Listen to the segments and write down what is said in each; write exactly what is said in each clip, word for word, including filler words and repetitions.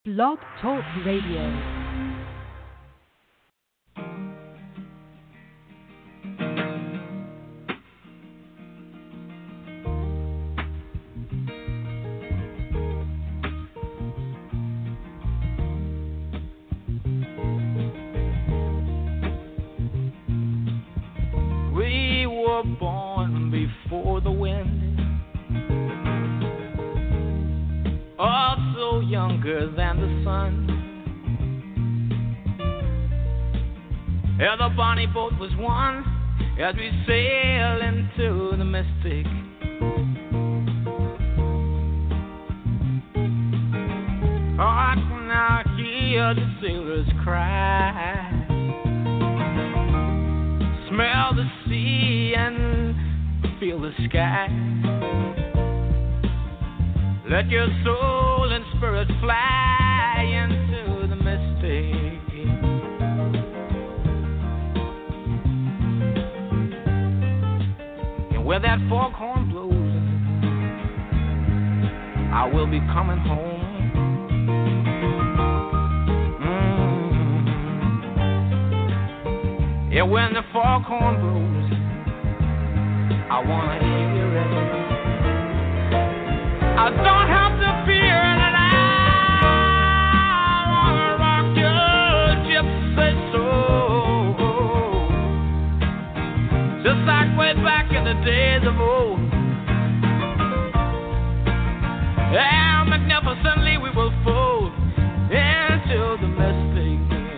Blog Talk Radio. We were born before the wind, also younger than the sun. Yeah, the bonnie boat was one as we sail into the mystic. Oh, I can now hear the sailors cry, smell the sea and feel the sky. Let your soul and spirit fly into the mystic. And where that foghorn blows, I will be coming home. Mm. Yeah, when the foghorn blows, I wanna hear it. I don't have to fear it, and I wanna rock your gypsy soul, just like way back in the days of old. Yeah, magnificently we will fold into the mystic.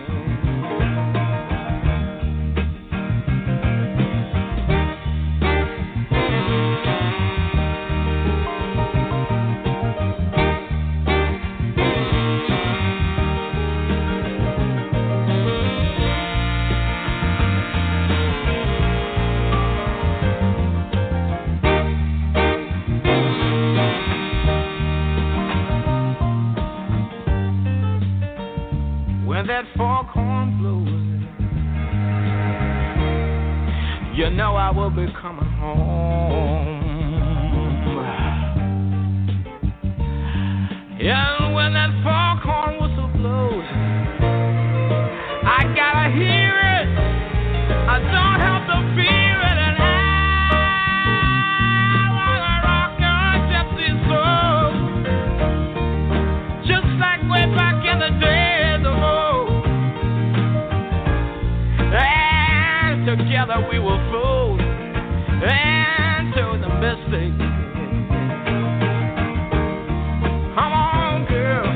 That foghorn blows, you know I will be coming home. Yeah, and when that foghorn whistle blows, I gotta hear it. I don't have to fear it, and I wanna rock your gypsy soul, just like way back in the days of old. Together we will fold into the mystic. Come on, girl.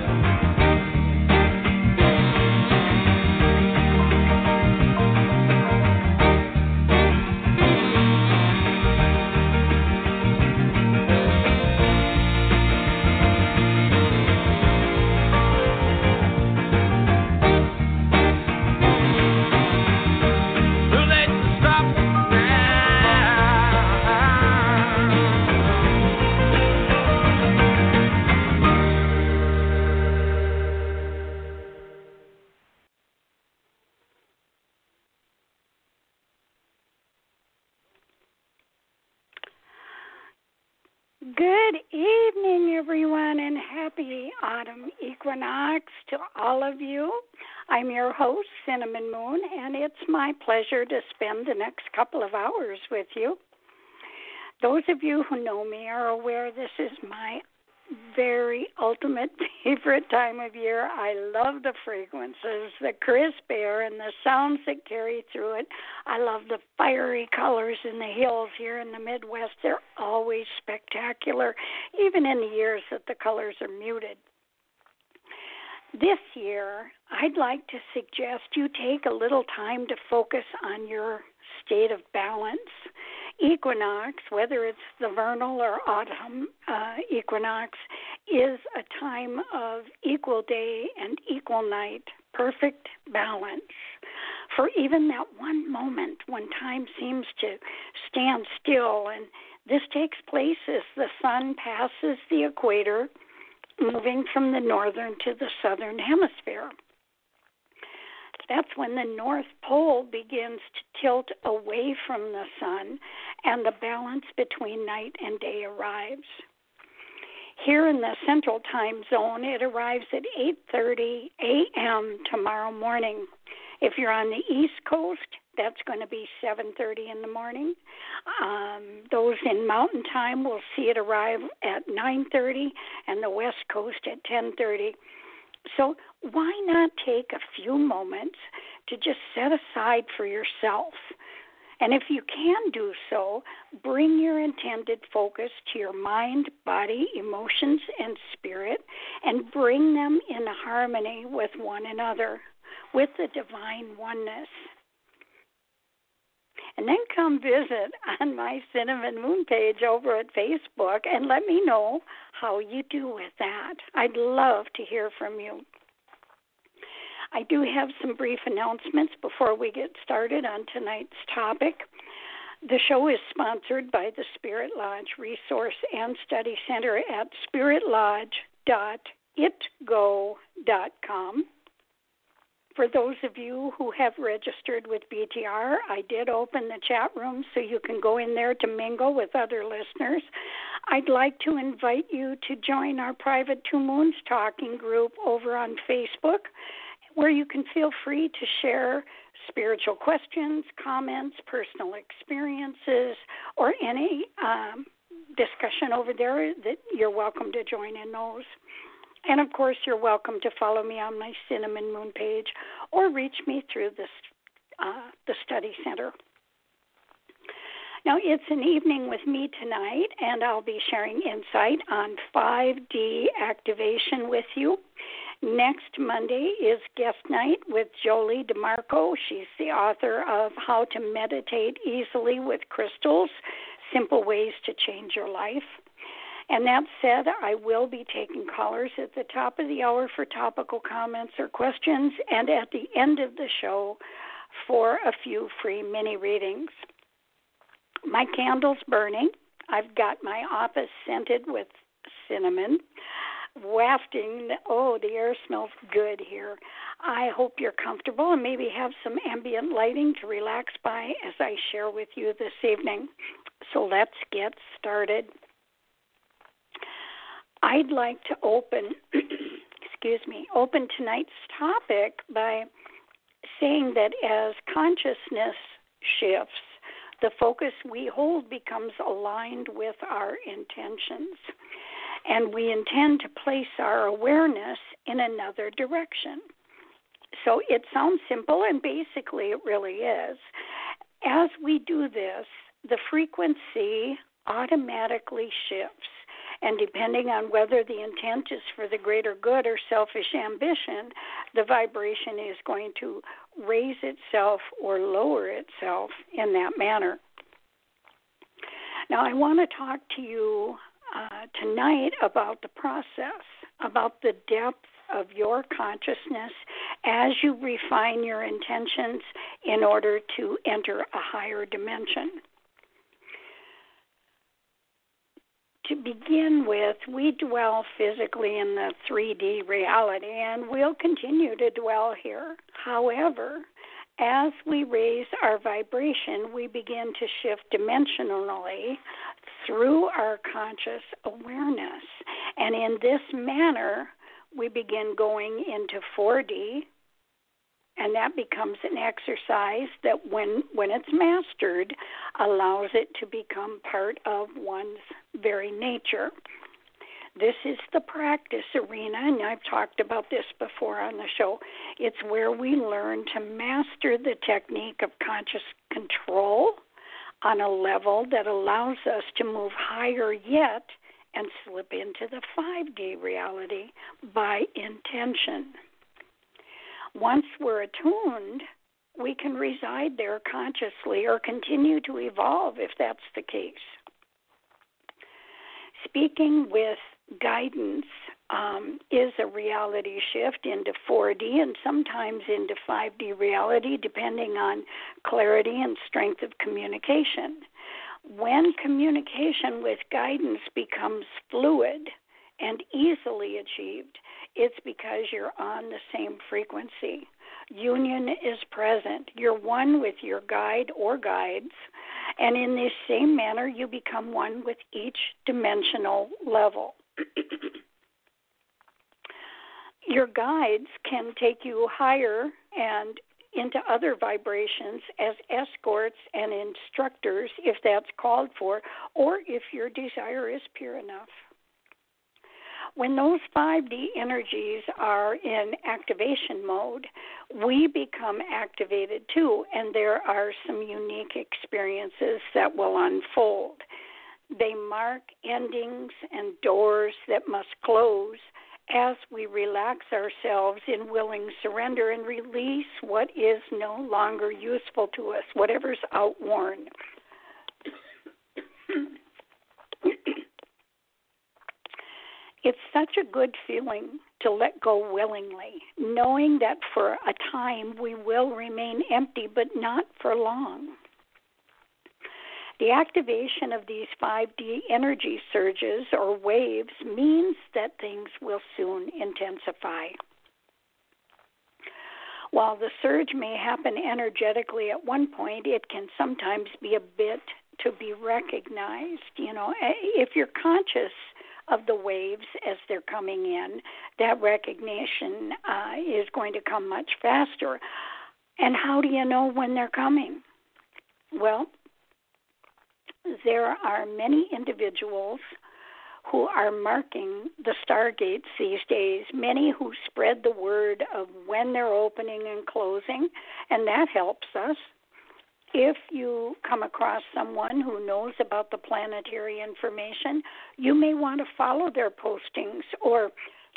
Good evening, everyone, and happy autumn equinox to all of you. I'm your host, Cinnamon Moon, and it's my pleasure to spend the next couple of hours with you. Those of you who know me are aware this is my very ultimate favorite time of year. I love the fragrances, the crisp air, and the sounds that carry through it. I love the fiery colors in the hills here in the Midwest. They're always spectacular, even in the years that the colors are muted. This year, I'd like to suggest you take a little time to focus on your state of balance. Equinox, whether it's the vernal or autumn uh, equinox, is a time of equal day and equal night, perfect balance. For even that one moment when time seems to stand still, and this takes place as the sun passes the equator, moving from the northern to the southern hemisphere. That's when the North Pole begins to tilt away from the sun and the balance between night and day arrives. Here in the Central Time Zone, it arrives at eight thirty a.m. tomorrow morning. If you're on the East Coast, that's going to be seven thirty in the morning. Um, those in Mountain Time will see it arrive at nine thirty, and the West Coast at ten thirty. So why not take a few moments to just set aside for yourself? And if you can do so, bring your intended focus to your mind, body, emotions, and spirit, and bring them in harmony with one another, with the divine oneness. And then come visit on my Cinnamon Moon page over at Facebook and let me know how you do with that. I'd love to hear from you. I do have some brief announcements before we get started on tonight's topic. The show is sponsored by the Spirit Lodge Resource and Study Center at spirit lodge dot it go dot com. For those of you who have registered with B T R, I did open the chat room so you can go in there to mingle with other listeners. I'd like to invite you to join our private Two Moons talking group over on Facebook, where you can feel free to share spiritual questions, comments, personal experiences, or any um, discussion over there that you're welcome to join in those. And, of course, you're welcome to follow me on my Cinnamon Moon page or reach me through this, uh, the study center. Now, it's an evening with me tonight, and I'll be sharing insight on five D activation with you. Next Monday is guest night with Jolie DeMarco. She's the author of How to Meditate Easily with Crystals, Simple Ways to Change Your Life. And that said, I will be taking callers at the top of the hour for topical comments or questions, and at the end of the show for a few free mini readings. My candle's burning. I've got my office scented with cinnamon, wafting. Oh, the air smells good here. I hope you're comfortable and maybe have some ambient lighting to relax by as I share with you this evening. So let's get started. I'd like to open, excuse me, open tonight's topic by saying that as consciousness shifts, the focus we hold becomes aligned with our intentions, and we intend to place our awareness in another direction. So it sounds simple, and basically it really is. As we do this, the frequency automatically shifts. And depending on whether the intent is for the greater good or selfish ambition, the vibration is going to raise itself or lower itself in that manner. Now, I want to talk to you uh, tonight about the process, about the depth of your consciousness as you refine your intentions in order to enter a higher dimension. To begin with, we dwell physically in the three D reality, and we'll continue to dwell here. However, as we raise our vibration, we begin to shift dimensionally through our conscious awareness. And in this manner, we begin going into four D, and that becomes an exercise that when, when it's mastered, allows it to become part of one's very nature. This is the practice arena, and I've talked about this before on the show. It's where we learn to master the technique of conscious control on a level that allows us to move higher yet and slip into the five D reality by intention. Once we're attuned, we can reside there consciously or continue to evolve if that's the case. Speaking with guidance um, is a reality shift into four D and sometimes into five D reality, depending on clarity and strength of communication. When communication with guidance becomes fluid and easily achieved, it's because you're on the same frequency. Union is present. You're one with your guide or guides, and in this same manner, you become one with each dimensional level. Your guides can take you higher and into other vibrations as escorts and instructors if that's called for, or if your desire is pure enough. When those five D energies are in activation mode, we become activated too, and there are some unique experiences that will unfold. They mark endings and doors that must close as we relax ourselves in willing surrender and release what is no longer useful to us, whatever's outworn. It's such a good feeling to let go willingly, knowing that for a time we will remain empty, but not for long. The activation of these five D energy surges or waves means that things will soon intensify. While the surge may happen energetically at one point, it can sometimes be a bit to be recognized. You know, if you're conscious of the waves as they're coming in, that recognition uh, is going to come much faster. And how do you know when they're coming? Well, there are many individuals who are marking the stargates these days, many who spread the word of when they're opening and closing, and that helps us. If you come across someone who knows about the planetary information, you may want to follow their postings or,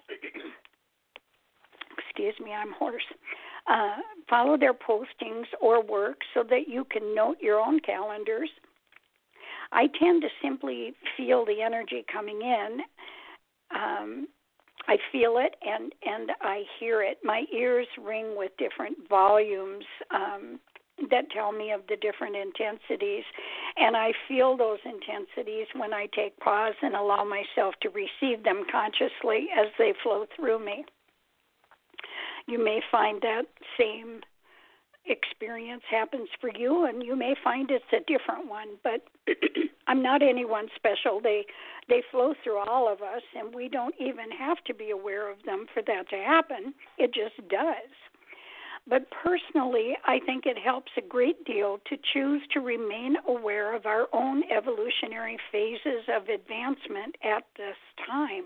excuse me, I'm hoarse, uh, follow their postings or work so that you can note your own calendars. I tend to simply feel the energy coming in. Um, I feel it and, and I hear it. My ears ring with different volumes um, that tell me of the different intensities, and I feel those intensities when I take pause and allow myself to receive them consciously as they flow through me. You may find that same experience happens for you, and you may find it's a different one, but I'm not anyone special. They they flow through all of us, and we don't even have to be aware of them for that to happen. It just does. But personally, I think it helps a great deal to choose to remain aware of our own evolutionary phases of advancement at this time.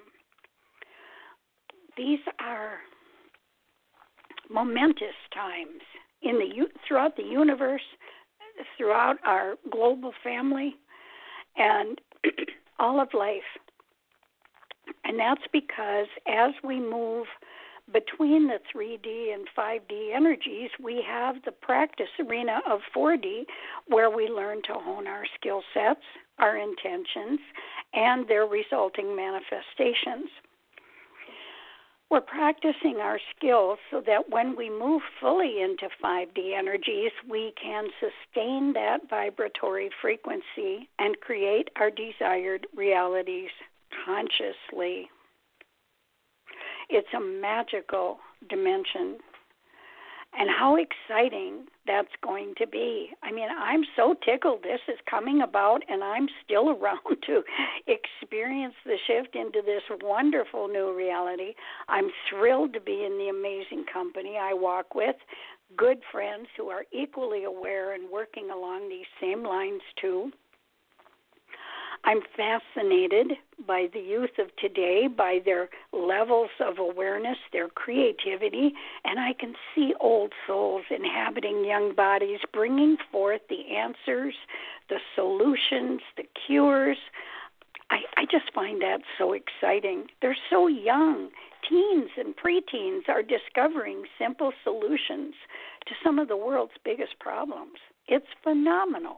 These are momentous times in the throughout the universe, throughout our global family, and all of life. And that's because as we move between the three D and five D energies, we have the practice arena of four D, where we learn to hone our skill sets, our intentions, and their resulting manifestations. We're practicing our skills so that when we move fully into five D energies, we can sustain that vibratory frequency and create our desired realities consciously. It's a magical dimension. And how exciting that's going to be. I mean, I'm so tickled this is coming about, and I'm still around to experience the shift into this wonderful new reality. I'm thrilled to be in the amazing company I walk with, good friends who are equally aware and working along these same lines too. I'm fascinated by the youth of today, by their levels of awareness, their creativity, and I can see old souls inhabiting young bodies, bringing forth the answers, the solutions, the cures. I, I just find that so exciting. They're so young. Teens and preteens are discovering simple solutions to some of the world's biggest problems. It's phenomenal.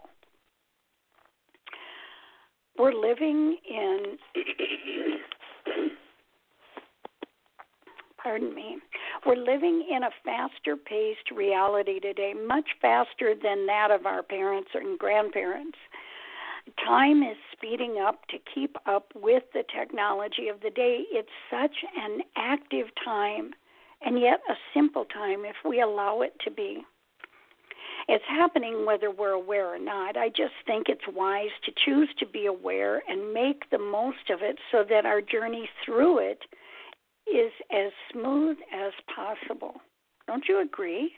We're living in, pardon me, we're living in a faster-paced reality today, much faster than that of our parents and grandparents. Time is speeding up to keep up with the technology of the day. It's such an active time, and yet a simple time if we allow it to be. It's happening whether we're aware or not. I just think it's wise to choose to be aware and make the most of it so that our journey through it is as smooth as possible. Don't you agree?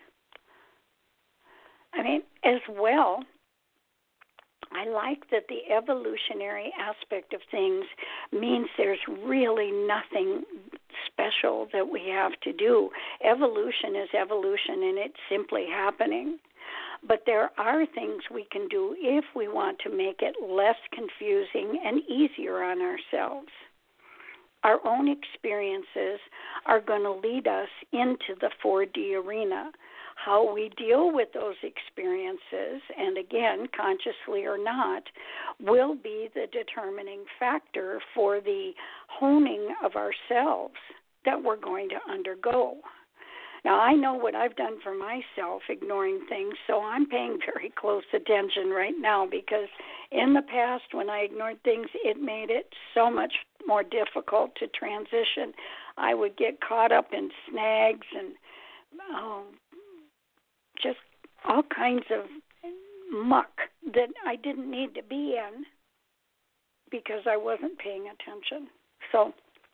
I mean, as well, I like that the evolutionary aspect of things means there's really nothing special that we have to do. Evolution is evolution, and it's simply happening. But there are things we can do if we want to make it less confusing and easier on ourselves. Our own experiences are going to lead us into the four D arena. How we deal with those experiences, and again, consciously or not, will be the determining factor for the honing of ourselves that we're going to undergo. Now, I know what I've done for myself, ignoring things, so I'm paying very close attention right now, because in the past, when I ignored things, it made it so much more difficult to transition. I would get caught up in snags and oh, just all kinds of muck that I didn't need to be in because I wasn't paying attention. So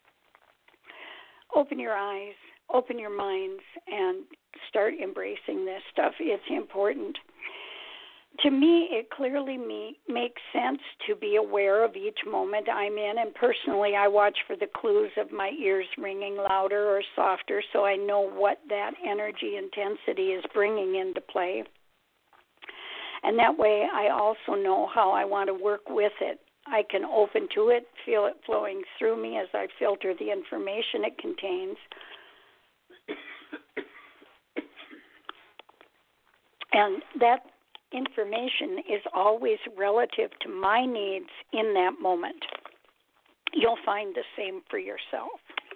open your eyes, open your minds, and start embracing this stuff. It's important. To me, it clearly me, makes sense to be aware of each moment I'm in, and personally, I watch for the clues of my ears ringing louder or softer so I know what that energy intensity is bringing into play. And that way, I also know how I want to work with it. I can open to it, feel it flowing through me as I filter the information it contains. And that information is always relative to my needs in that moment. You'll find the same for yourself.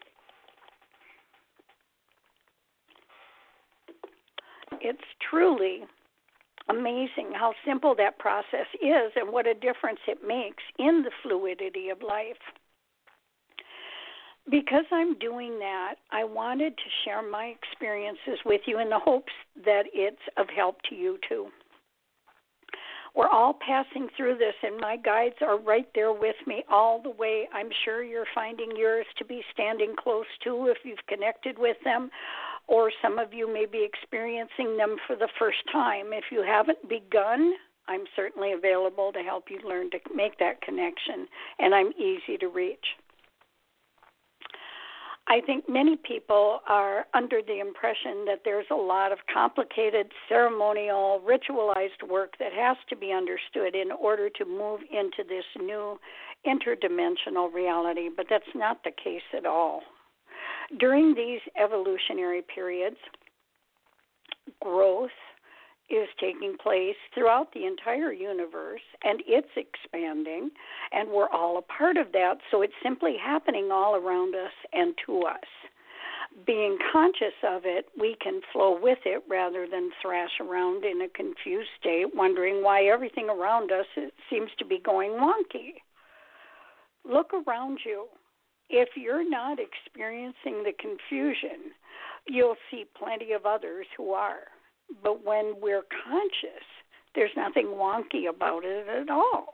It's truly amazing how simple that process is and what a difference it makes in the fluidity of life. Because I'm doing that, I wanted to share my experiences with you in the hopes that it's of help to you too. We're all passing through this, and my guides are right there with me all the way. I'm sure you're finding yours to be standing close to if you've connected with them, or some of you may be experiencing them for the first time. If you haven't begun, I'm certainly available to help you learn to make that connection, and I'm easy to reach. I think many people are under the impression that there's a lot of complicated ceremonial, ritualized work that has to be understood in order to move into this new interdimensional reality, but that's not the case at all. During these evolutionary periods, growth is taking place throughout the entire universe, and it's expanding, and we're all a part of that, so it's simply happening all around us and to us. Being conscious of it, we can flow with it rather than thrash around in a confused state, wondering why everything around us seems to be going wonky. Look around you. If you're not experiencing the confusion, you'll see plenty of others who are. But when we're conscious, there's nothing wonky about it at all.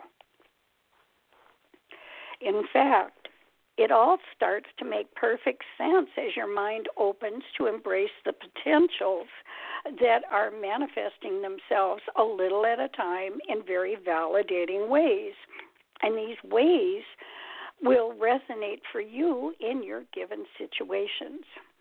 In fact, it all starts to make perfect sense as your mind opens to embrace the potentials that are manifesting themselves a little at a time in very validating ways. And these ways will resonate for you in your given situations.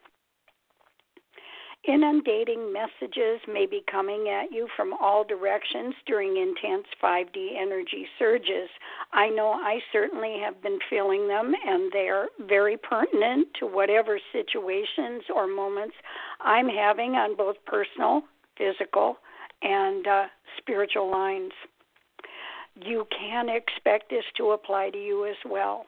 Inundating messages may be coming at you from all directions during intense five D energy surges. I know I certainly have been feeling them, and they're very pertinent to whatever situations or moments I'm having on both personal, physical, and uh, spiritual lines. You can expect this to apply to you as well.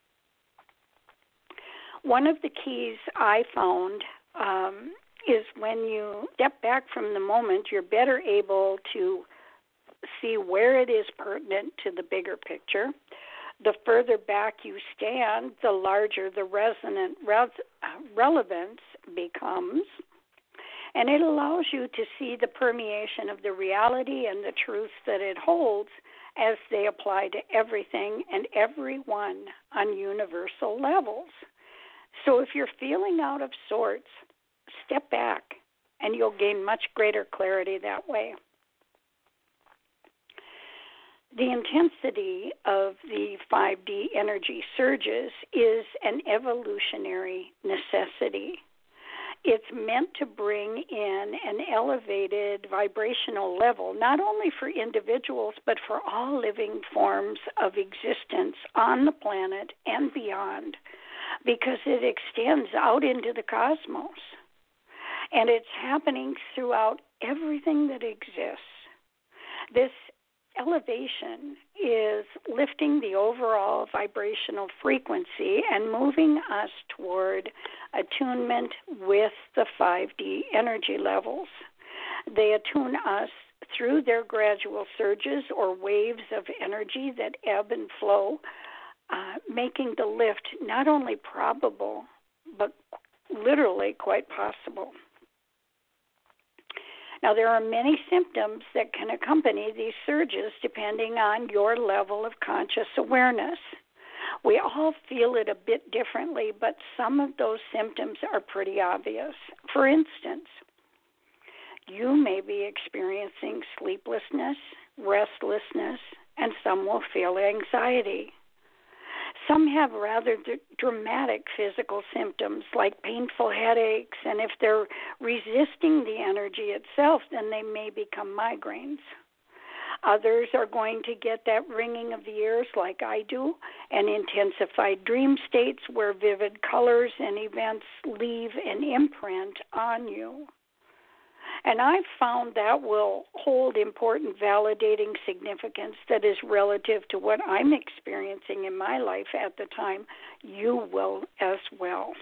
One of the keys I found um, is when you step back from the moment, you're better able to see where it is pertinent to the bigger picture. The further back you stand, the larger the resonant re- relevance becomes. And it allows you to see the permeation of the reality and the truths that it holds as they apply to everything and everyone on universal levels. So if you're feeling out of sorts, step back and you'll gain much greater clarity that way. The intensity of the five D energy surges is an evolutionary necessity. It's meant to bring in an elevated vibrational level, not only for individuals, but for all living forms of existence on the planet and beyond, because it extends out into the cosmos. And it's happening throughout everything that exists. This elevation is lifting the overall vibrational frequency and moving us toward attunement with the five D energy levels. They attune us through their gradual surges or waves of energy that ebb and flow, uh, making the lift not only probable, but literally quite possible. Now, there are many symptoms that can accompany these surges depending on your level of conscious awareness. We all feel it a bit differently, but some of those symptoms are pretty obvious. For instance, you may be experiencing sleeplessness, restlessness, and some will feel anxiety. Some have rather d- dramatic physical symptoms like painful headaches, and if they're resisting the energy itself, then they may become migraines. Others are going to get that ringing of the ears like I do, and intensified dream states where vivid colors and events leave an imprint on you. And I've found that will hold important validating significance that is relative to what I'm experiencing in my life at the time. You will as well.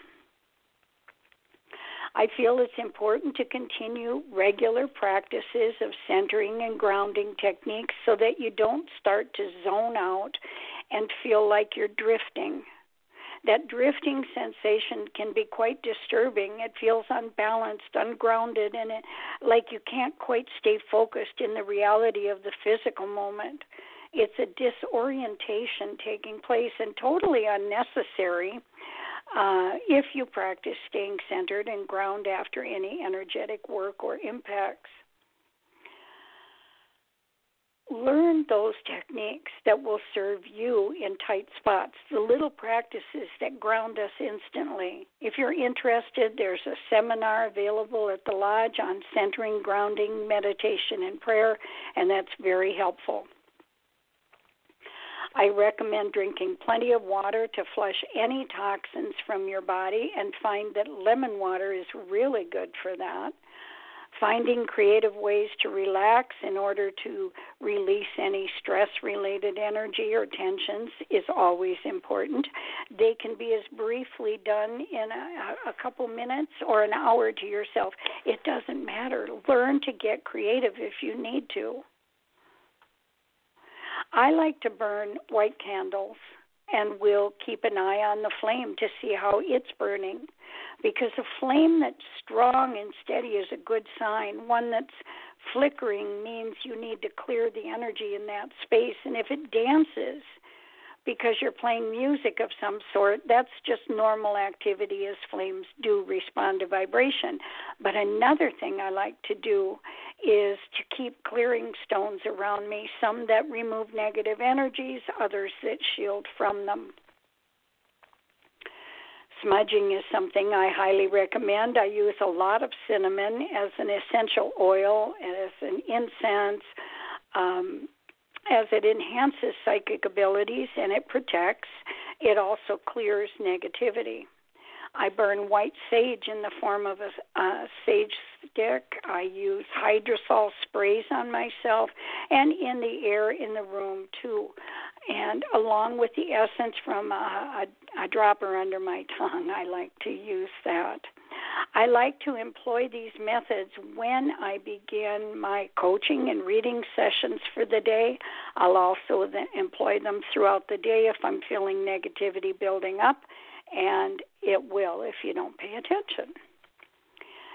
I feel it's important to continue regular practices of centering and grounding techniques so that you don't start to zone out and feel like you're drifting. That drifting sensation can be quite disturbing. It feels unbalanced, ungrounded, and it, like you can't quite stay focused in the reality of the physical moment. It's a disorientation taking place and totally unnecessary uh, if you practice staying centered and ground after any energetic work or impacts. Learn those techniques that will serve you in tight spots, the little practices that ground us instantly. If you're interested, there's a seminar available at the Lodge on centering, grounding, meditation, and prayer, and that's very helpful. I recommend drinking plenty of water to flush any toxins from your body, and find that lemon water is really good for that. Finding creative ways to relax in order to release any stress-related energy or tensions is always important. They can be as briefly done in a, a couple minutes or an hour to yourself. It doesn't matter. Learn to get creative if you need to. I like to burn white candles and will keep an eye on the flame to see how it's burning, because a flame that's strong and steady is a good sign. One that's flickering means you need to clear the energy in that space, and if it dances because you're playing music of some sort, that's just normal activity as flames do respond to vibration. But another thing I like to do is to keep clearing stones around me, some that remove negative energies, others that shield from them. Smudging is something I highly recommend. I use a lot of cinnamon as an essential oil, as an incense, um, as it enhances psychic abilities and it protects. It also clears negativity. I burn white sage in the form of a uh, sage stick. I use hydrosol sprays on myself and in the air in the room too. And along with the essence from a, a, a dropper under my tongue, I like to use that. I like to employ these methods when I begin my coaching and reading sessions for the day. I'll also then employ them throughout the day if I'm feeling negativity building up, and it will if you don't pay attention.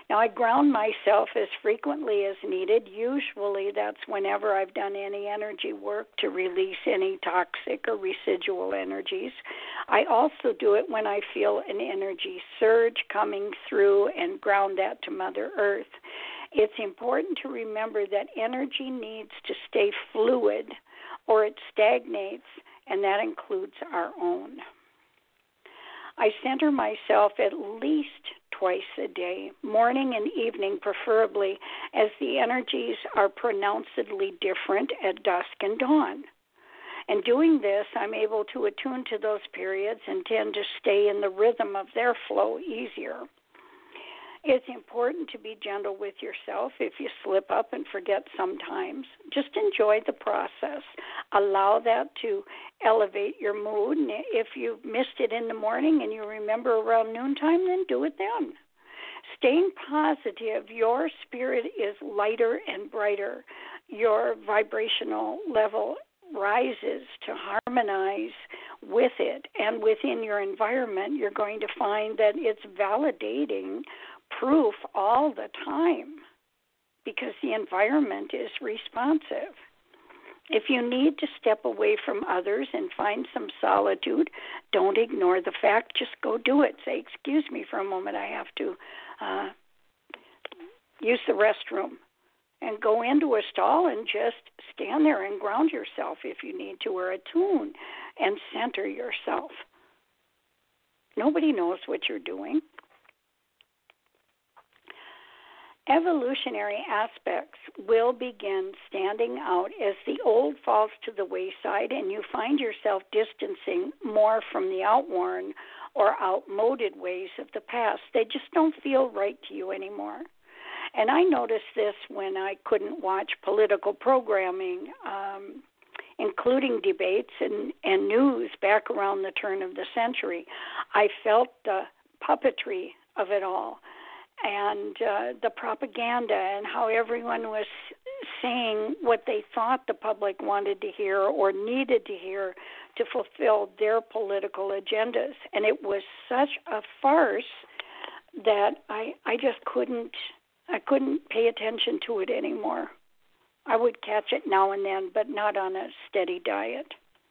Now, I ground myself as frequently as needed. Usually that's whenever I've done any energy work to release any toxic or residual energies. I also do it when I feel an energy surge coming through and ground that to Mother Earth. It's important to remember that energy needs to stay fluid or it stagnates, and that includes our own. I center myself at least twice a day, morning and evening preferably, as the energies are pronouncedly different at dusk and dawn. And doing this, I'm able to attune to those periods and tend to stay in the rhythm of their flow easier. It's important to be gentle with yourself if you slip up and forget sometimes. Just enjoy the process. Allow that to elevate your mood. And if you missed it in the morning and you remember around noontime, then do it then. Staying positive, your spirit is lighter and brighter. Your vibrational level rises to harmonize with it. And within your environment, you're going to find that it's validating proof all the time because the environment is responsive. If you need to step away from others and find some solitude, don't ignore the fact. Just go do it. Say, excuse me for a moment, I have to uh, use the restroom. And go into a stall and just stand there and ground yourself if you need to, or attune and center yourself. Nobody knows what you're doing. Evolutionary aspects will begin standing out as the old falls to the wayside and you find yourself distancing more from the outworn or outmoded ways of the past. They just don't feel right to you anymore. And I noticed this when I couldn't watch political programming, um, including debates and, and news back around the turn of the century. I felt the puppetry of it all. And uh, the propaganda and how everyone was saying what they thought the public wanted to hear or needed to hear to fulfill their political agendas. And it was such a farce that I I just couldn't I couldn't pay attention to it anymore. I would catch it now and then, but not on a steady diet.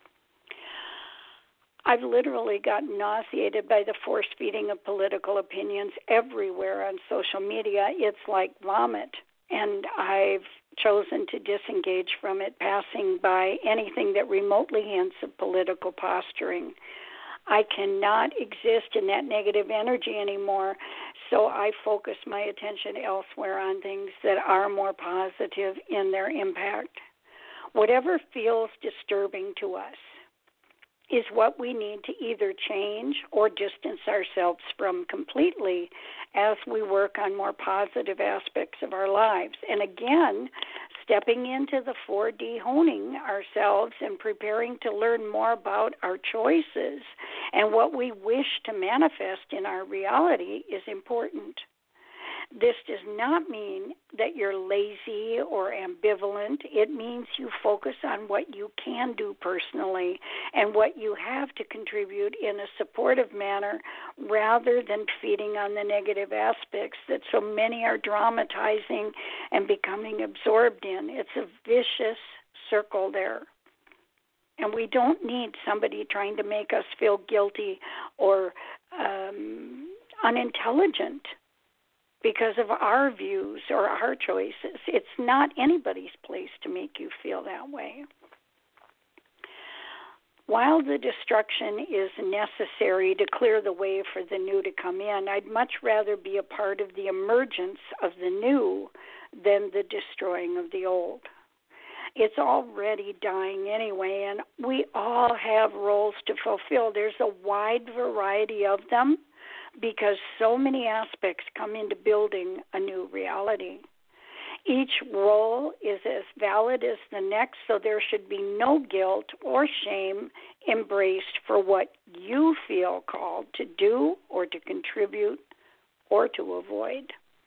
I've literally gotten nauseated by the force-feeding of political opinions everywhere on social media. It's like vomit, and I've chosen to disengage from it, passing by anything that remotely hints of political posturing. I cannot exist in that negative energy anymore, so I focus my attention elsewhere on things that are more positive in their impact. Whatever feels disturbing to us is what we need to either change or distance ourselves from completely as we work on more positive aspects of our lives. And again, stepping into the four D, honing ourselves and preparing to learn more about our choices and what we wish to manifest in our reality is important. This does not mean that you're lazy or ambivalent. It means you focus on what you can do personally and what you have to contribute in a supportive manner rather than feeding on the negative aspects that so many are dramatizing and becoming absorbed in. It's a vicious circle there. And we don't need somebody trying to make us feel guilty or um, unintelligent because of our views or our choices. It's not anybody's place to make you feel that way. While the destruction is necessary to clear the way for the new to come in, I'd much rather be a part of the emergence of the new than the destroying of the old. It's already dying anyway, and we all have roles to fulfill. There's a wide variety of them, because so many aspects come into building a new reality. Each role is as valid as the next, so there should be no guilt or shame embraced for what you feel called to do or to contribute or to avoid.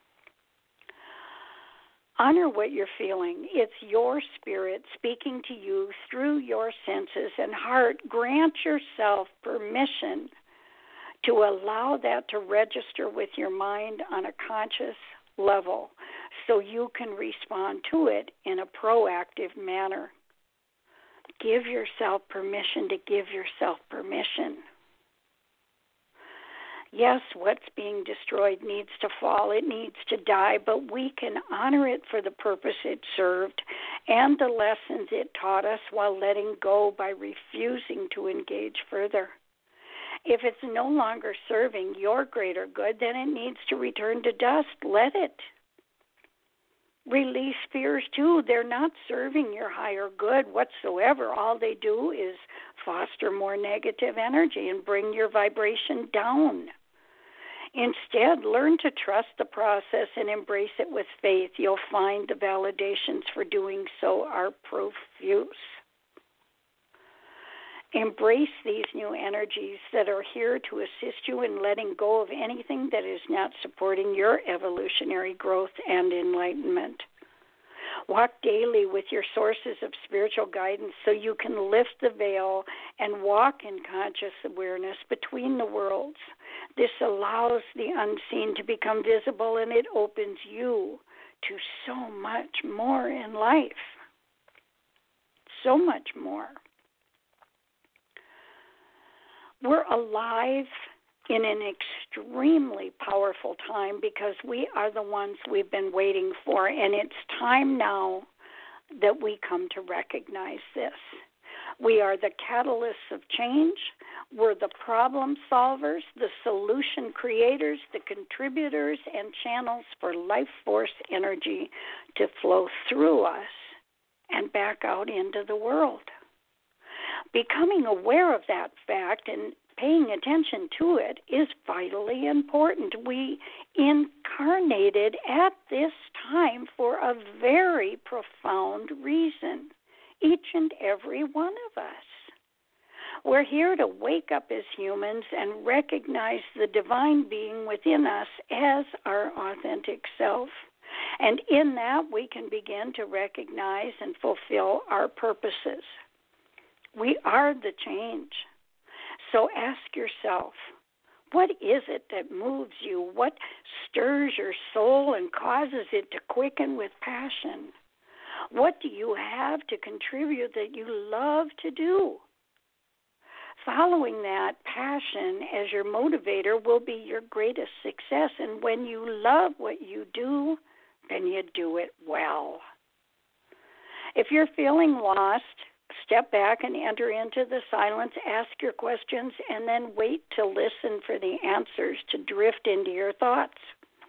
Honor what you're feeling. It's your spirit speaking to you through your senses and heart. Grant yourself permission to allow that to register with your mind on a conscious level so you can respond to it in a proactive manner. Give yourself permission to give yourself permission. Yes, what's being destroyed needs to fall, it needs to die, but we can honor it for the purpose it served and the lessons it taught us while letting go by refusing to engage further. If it's no longer serving your greater good, then it needs to return to dust. Let it. Release fears too. They're not serving your higher good whatsoever. All they do is foster more negative energy and bring your vibration down. Instead, learn to trust the process and embrace it with faith. You'll find the validations for doing so are profuse. Embrace these new energies that are here to assist you in letting go of anything that is not supporting your evolutionary growth and enlightenment. Walk daily with your sources of spiritual guidance so you can lift the veil and walk in conscious awareness between the worlds. This allows the unseen to become visible, and it opens you to so much more in life. So much more. We're alive in an extremely powerful time because we are the ones we've been waiting for, and it's time now that we come to recognize this. We are the catalysts of change. We're the problem solvers, the solution creators, the contributors, and channels for life force energy to flow through us and back out into the world. Becoming aware of that fact and paying attention to it is vitally important. We incarnated at this time for a very profound reason, each and every one of us. We're here to wake up as humans and recognize the divine being within us as our authentic self. And in that, we can begin to recognize and fulfill our purposes. We are the change. So ask yourself, what is it that moves you? What stirs your soul and causes it to quicken with passion? What do you have to contribute that you love to do? Following that passion as your motivator will be your greatest success. And when you love what you do, then you do it well. If you're feeling lost, step back and enter into the silence, ask your questions, and then wait to listen for the answers to drift into your thoughts.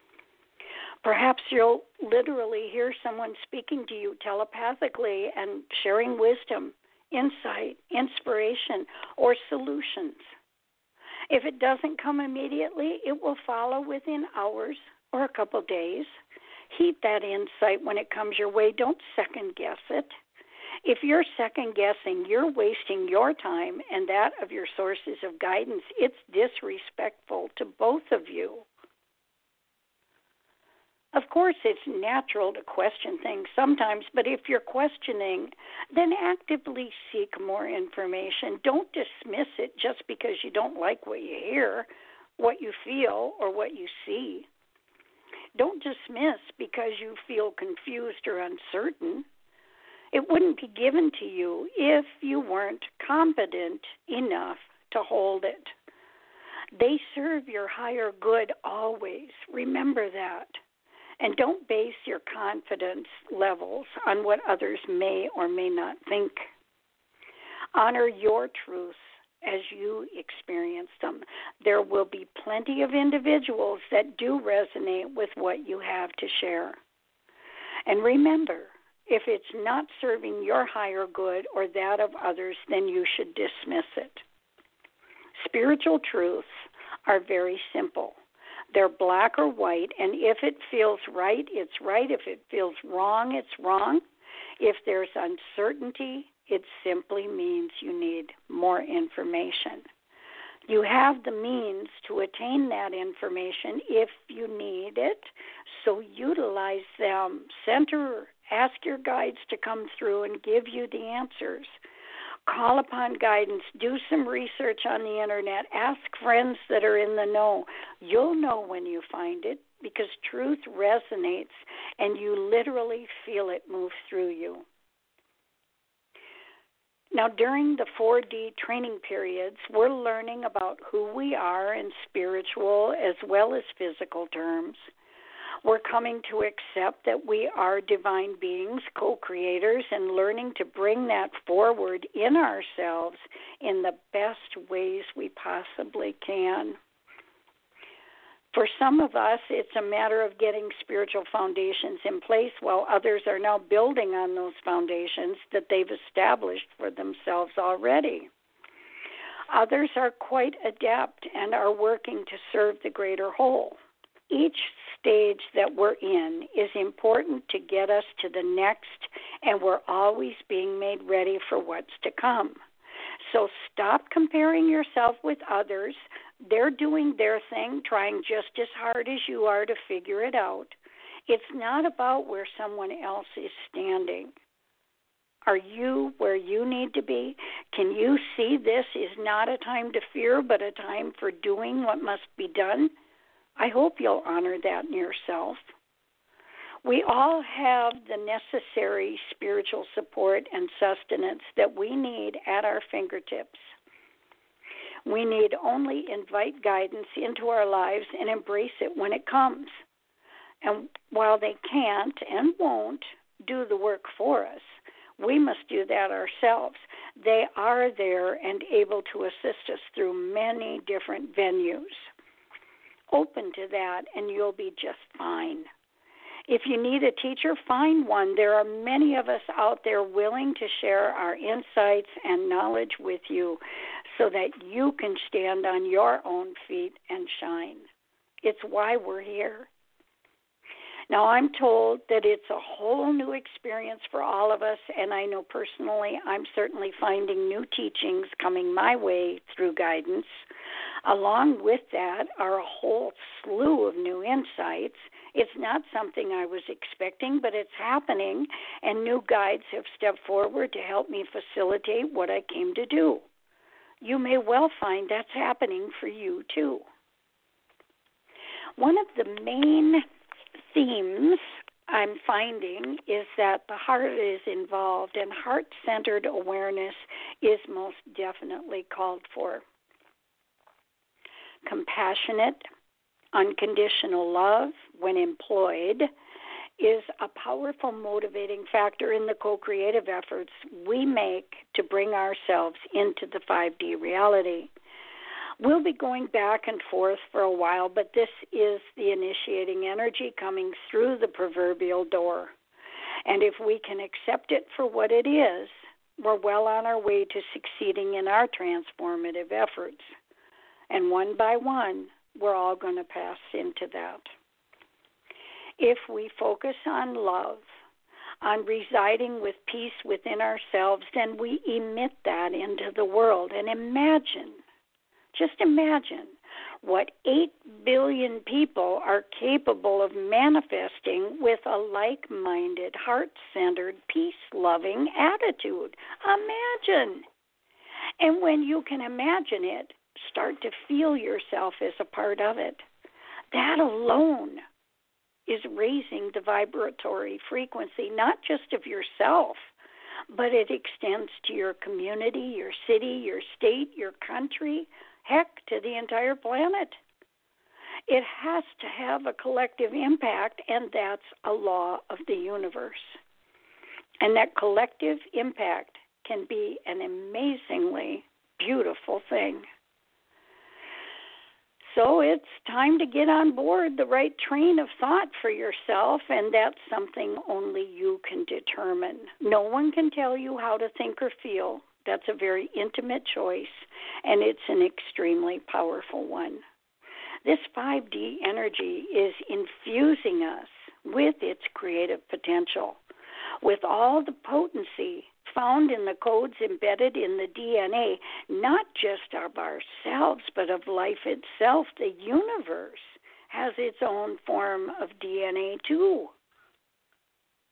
Perhaps you'll literally hear someone speaking to you telepathically and sharing wisdom, insight, inspiration, or solutions. If it doesn't come immediately, it will follow within hours or a couple days. Heed that insight when it comes your way. Don't second guess it. If you're second guessing, you're wasting your time and that of your sources of guidance. It's disrespectful to both of you. Of course, it's natural to question things sometimes, but if you're questioning, then actively seek more information. Don't dismiss it just because you don't like what you hear, what you feel, or what you see. Don't dismiss because you feel confused or uncertain. It wouldn't be given to you if you weren't competent enough to hold it. They serve your higher good always. Remember that. And don't base your confidence levels on what others may or may not think. Honor your truths as you experience them. There will be plenty of individuals that do resonate with what you have to share. And remember, if it's not serving your higher good or that of others, then you should dismiss it. Spiritual truths are very simple. They're black or white, and if it feels right, it's right. If it feels wrong, it's wrong. If there's uncertainty, it simply means you need more information. You have the means to attain that information if you need it, so utilize them. Center, ask your guides to come through and give you the answers. Call upon guidance. Do some research on the internet. Ask friends that are in the know. You'll know when you find it. because truth resonates and you literally feel it move through you. Now, during the four D training periods, we're learning about who we are in spiritual as well as physical terms. We're coming to accept that we are divine beings, co-creators, and learning to bring that forward in ourselves in the best ways we possibly can. For some of us, it's a matter of getting spiritual foundations in place, while others are now building on those foundations that they've established for themselves already. Others are quite adept and are working to serve the greater whole. Each stage that we're in is important to get us to the next, and we're always being made ready for what's to come. So stop comparing yourself with others. They're doing their thing, trying just as hard as you are to figure it out. It's not about where someone else is standing. Are you where you need to be? Can you see this is not a time to fear, but a time for doing what must be done? I hope you'll honor that in yourself. We all have the necessary spiritual support and sustenance that we need at our fingertips. We need only invite guidance into our lives and embrace it when it comes. And while they can't and won't do the work for us, we must do that ourselves. They are there and able to assist us through many different venues. Open to that and you'll be just fine. If you need a teacher, find one. There are many of us out there willing to share our insights and knowledge with you so that you can stand on your own feet and shine. It's why we're here. Now, I'm told that it's a whole new experience for all of us, and I know personally I'm certainly finding new teachings coming my way through guidance. Along with that are a whole slew of new insights. It's not something I was expecting, but it's happening, and new guides have stepped forward to help me facilitate what I came to do. You may well find that's happening for you, too. One of the main themes I'm finding is that the heart is involved, and heart-centered awareness is most definitely called for. Compassionate, unconditional love, when employed, is a powerful motivating factor in the co-creative efforts we make to bring ourselves into the five D reality. We'll be going back and forth for a while, but this is the initiating energy coming through the proverbial door. And if we can accept it for what it is, we're well on our way to succeeding in our transformative efforts. And one by one, we're all going to pass into that. If we focus on love, on residing with peace within ourselves, then we emit that into the world. And imagine, just imagine what eight billion people are capable of manifesting with a like-minded, heart-centered, peace-loving attitude. Imagine. And when you can imagine it, start to feel yourself as a part of it. That alone is raising the vibratory frequency, not just of yourself, but it extends to your community, your city, your state, your country, heck, to the entire planet. It has to have a collective impact, and that's a law of the universe. And that collective impact can be an amazingly beautiful thing. So it's time to get on board the right train of thought for yourself, and that's something only you can determine. No one can tell you how to think or feel. That's a very intimate choice, and it's an extremely powerful one. This five D energy is infusing us with its creative potential, with all the potency found in the codes embedded in the D N A, not just of ourselves, but of life itself. The universe has its own form of D N A too.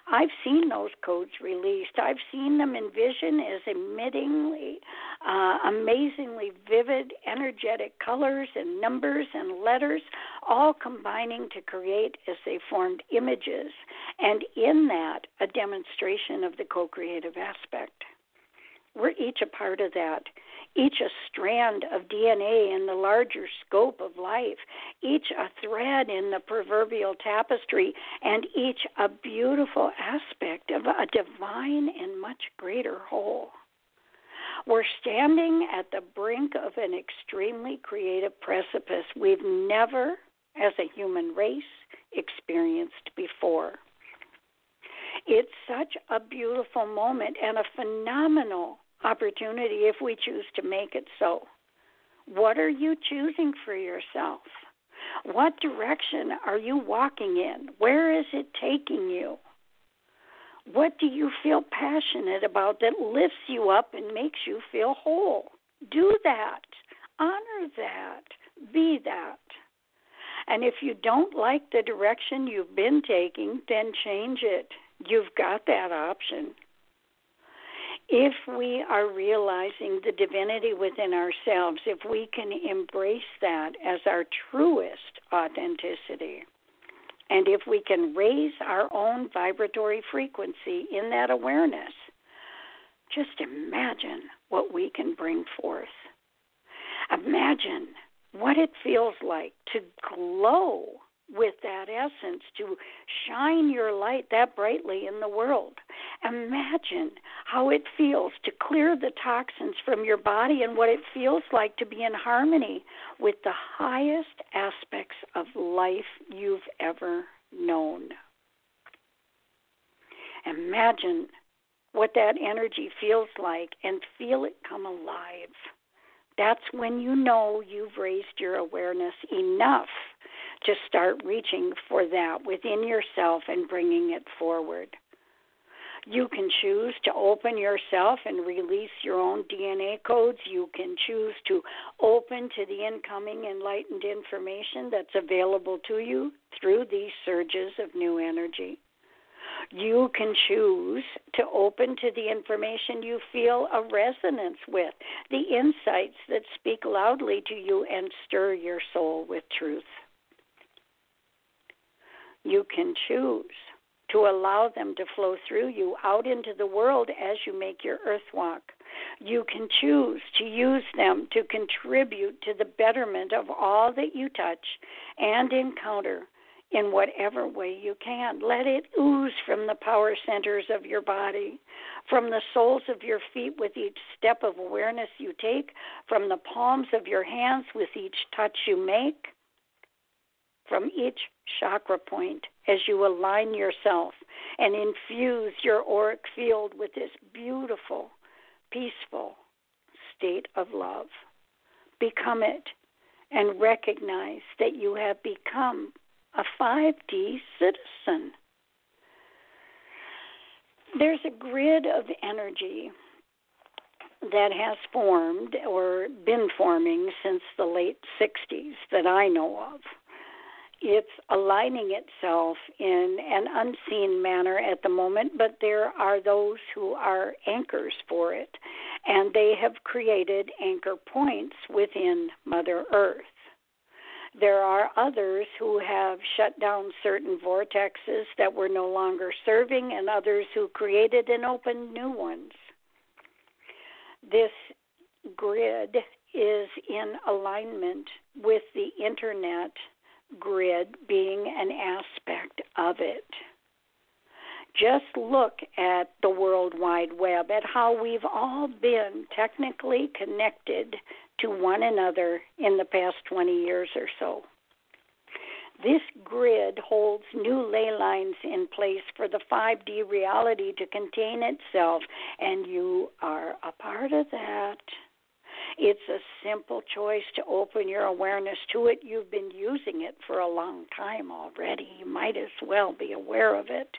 I've seen those codes released. I've seen them in vision as emittingly, uh, amazingly vivid, energetic colors and numbers and letters, all combining to create as they formed images, and in that, a demonstration of the co-creative aspect. We're each a part of that, each a strand of D N A in the larger scope of life, each a thread in the proverbial tapestry, and each a beautiful aspect of a divine and much greater whole. We're standing at the brink of an extremely creative precipice we've never, as a human race, experienced before. It's such a beautiful moment and a phenomenal opportunity if we choose to make it so. What are you choosing for yourself? What direction are you walking in? Where is it taking you? What do you feel passionate about that lifts you up and makes you feel whole? Do that. Honor that. Be that. And if you don't like the direction you've been taking, then change it. You've got that option. If we are realizing the divinity within ourselves, if we can embrace that as our truest authenticity, and if we can raise our own vibratory frequency in that awareness, just imagine what we can bring forth. Imagine what it feels like to glow with that essence, to shine your light that brightly in the world. Imagine how it feels to clear the toxins from your body and what it feels like to be in harmony with the highest aspects of life you've ever known. Imagine what that energy feels like and feel it come alive. That's when you know you've raised your awareness enough to start reaching for that within yourself and bringing it forward. You can choose to open yourself and release your own D N A codes. You can choose to open to the incoming enlightened information that's available to you through these surges of new energy. You can choose to open to the information you feel a resonance with, the insights that speak loudly to you and stir your soul with truth. You can choose to allow them to flow through you out into the world as you make your earth walk. You can choose to use them to contribute to the betterment of all that you touch and encounter in whatever way you can. Let it ooze from the power centers of your body, from the soles of your feet with each step of awareness you take, from the palms of your hands with each touch you make, from each chakra point as you align yourself and infuse your auric field with this beautiful, peaceful state of love. Become it and recognize that you have become a five D citizen. There's a grid of energy that has formed or been forming since the late sixties that I know of. It's aligning itself in an unseen manner at the moment, but there are those who are anchors for it, and they have created anchor points within Mother Earth. There are others who have shut down certain vortexes that were no longer serving, and others who created and opened new ones. This grid is in alignment with the internet grid being an aspect of it. Just look at the World Wide Web, at how we've all been technically connected to one another in the past twenty years or so. This grid holds new ley lines in place for the five D reality to contain itself, and you are a part of that. It's a simple choice to open your awareness to it. You've been using it for a long time already. You might as well be aware of it.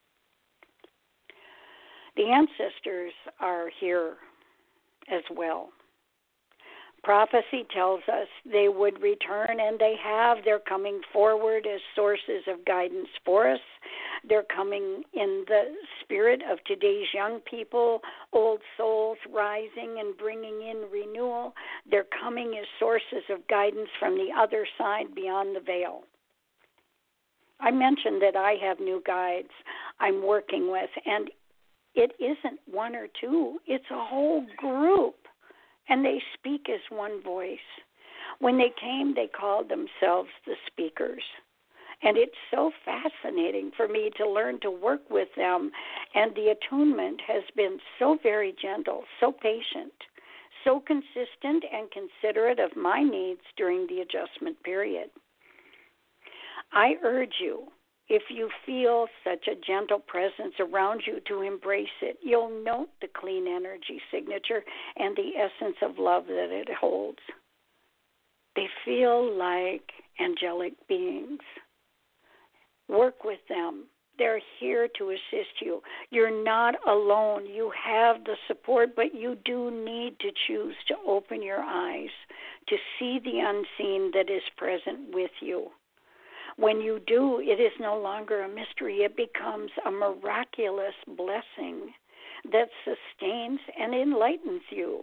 The ancestors are here as well. Prophecy tells us they would return, and they have. They're coming forward as sources of guidance for us. They're coming in the spirit of today's young people, old souls rising and bringing in renewal. They're coming as sources of guidance from the other side beyond the veil. I mentioned that I have new guides I'm working with, and it isn't one or two. It's a whole group, and they speak as one voice. When they came, they called themselves the speakers. And it's so fascinating for me to learn to work with them. And the attunement has been so very gentle, so patient, so consistent and considerate of my needs during the adjustment period. I urge you, if you feel such a gentle presence around you, to embrace it. You'll note the clean energy signature and the essence of love that it holds. They feel like angelic beings. Work with them. They're here to assist you. You're not alone. You have the support, but you do need to choose to open your eyes to see the unseen that is present with you. When you do, it is no longer a mystery. It becomes a miraculous blessing that sustains and enlightens you.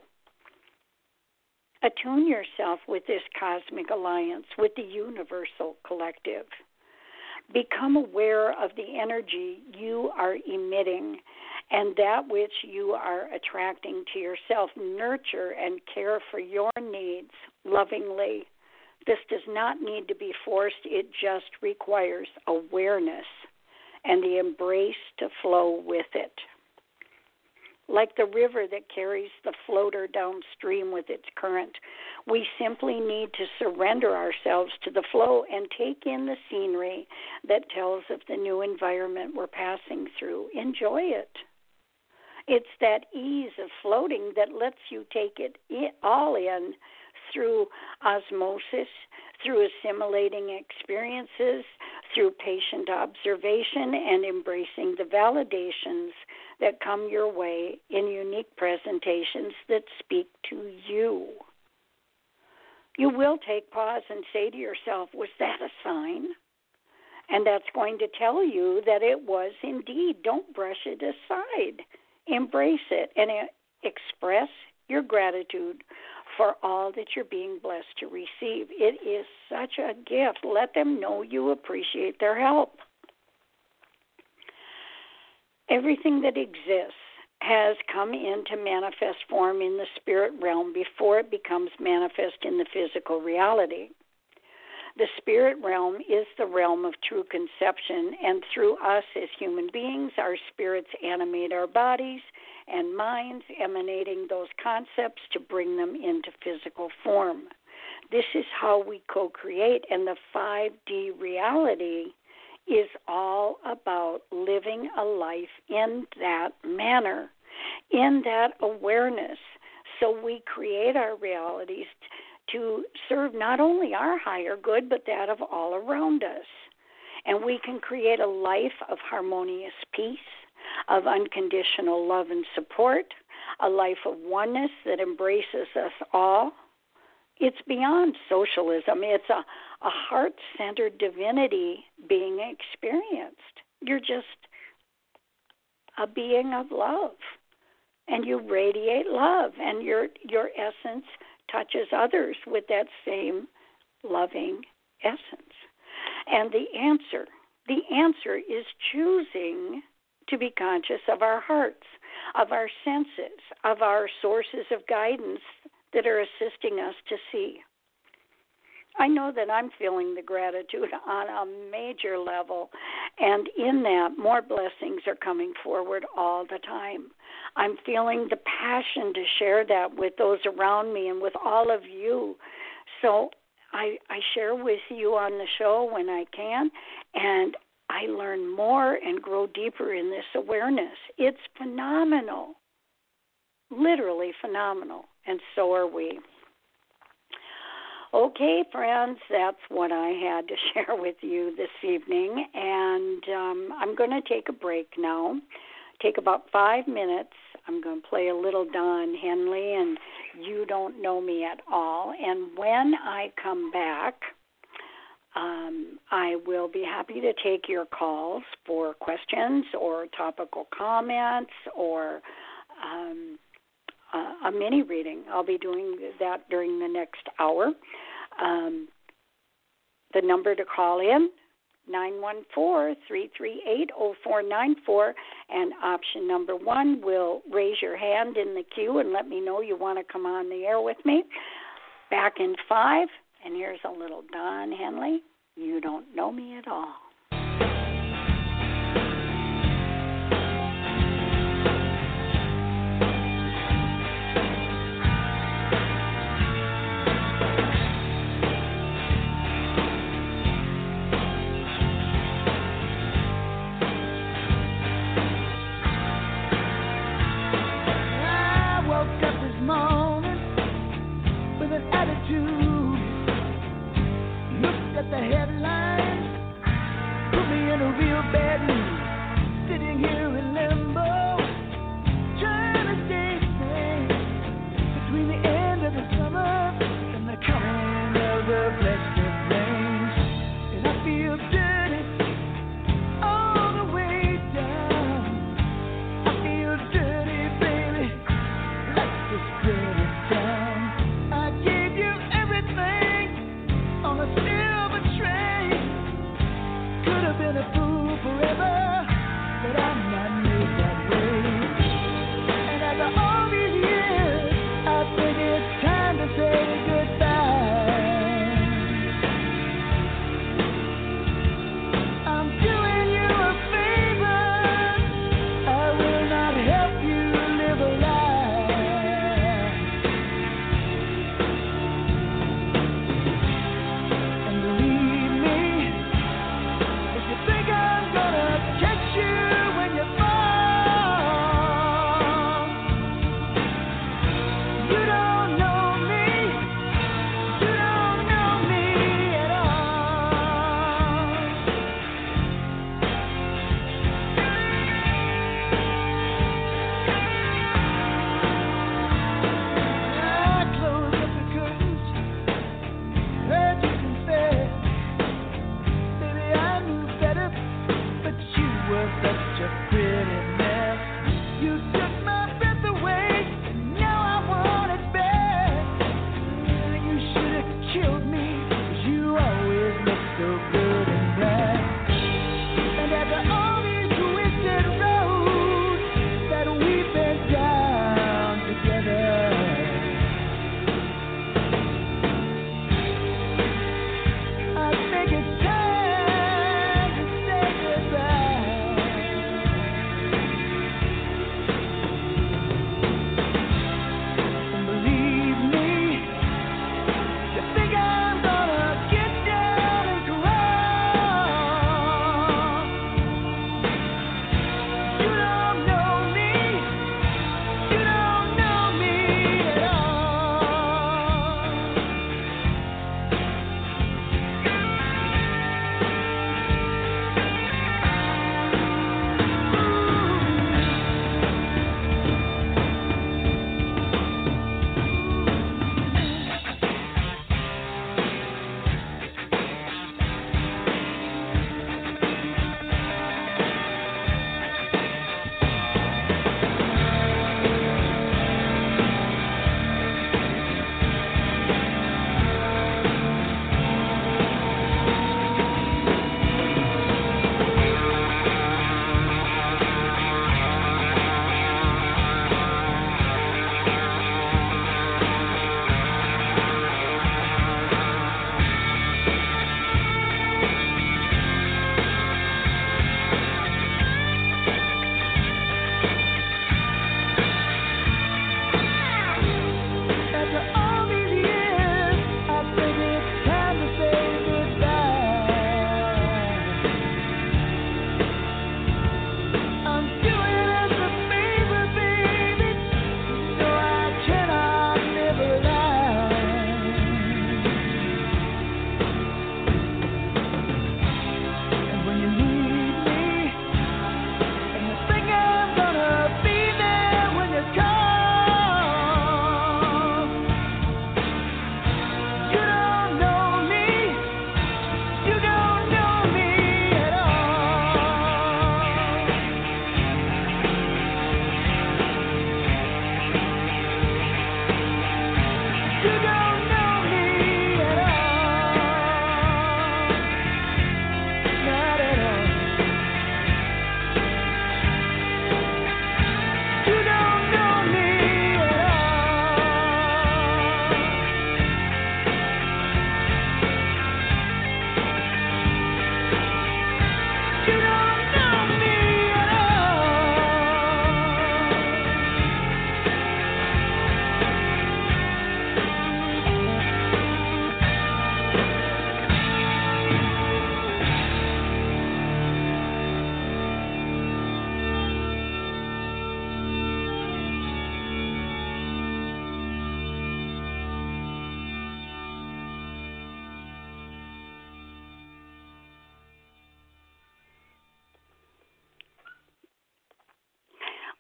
Attune yourself with this cosmic alliance, with the universal collective. Become aware of the energy you are emitting and that which you are attracting to yourself. Nurture and care for your needs lovingly. This does not need to be forced. It just requires awareness and the embrace to flow with it. Like the river that carries the floater downstream with its current, we simply need to surrender ourselves to the flow and take in the scenery that tells of the new environment we're passing through. Enjoy it. It's that ease of floating that lets you take it all in through osmosis, through assimilating experiences, through patient observation, and embracing the validations that come your way in unique presentations that speak to you. You will take pause and say to yourself, was that a sign? And that's going to tell you that it was indeed. Don't brush it aside. Embrace it and express your gratitude for all that you're being blessed to receive. It is such a gift. Let them know you appreciate their help. Everything that exists has come into manifest form in the spirit realm before it becomes manifest in the physical reality. The spirit realm is the realm of true conception, and through us as human beings, our spirits animate our bodies and minds, emanating those concepts to bring them into physical form. This is how we co-create, and the five D reality is all about living a life in that manner, in that awareness. So we create our realities to serve not only our higher good, but that of all around us. And we can create a life of harmonious peace, of unconditional love and support, a life of oneness that embraces us all. It's beyond socialism. It's a, a heart-centered divinity being experienced. You're just a being of love, and you radiate love, and your your essence touches others with that same loving essence. And the answer, the answer is choosing to be conscious of our hearts, of our senses, of our sources of guidance that are assisting us to see. I know that I'm feeling the gratitude on a major level, and in that, more blessings are coming forward all the time. I'm feeling the passion to share that with those around me and with all of you. So I, I share with you on the show when I can, and I learn more and grow deeper in this awareness. It's phenomenal, literally phenomenal, and so are we. Okay, friends, that's what I had to share with you this evening, and um, I'm going to take a break now, take about five minutes. I'm going to play a little Don Henley, and You Don't Know Me at All, and when I come back, Um, I will be happy to take your calls for questions or topical comments or um, a, a mini reading. I'll be doing that during the next hour. Um, the number to call in, nine one four, three three eight, zero four nine four, and option number one will raise your hand in the queue and let me know you want to come on the air with me. Back in five, and here's a little Don Henley. You don't know me at all. I woke up this morning with an attitude. Looked at the headlines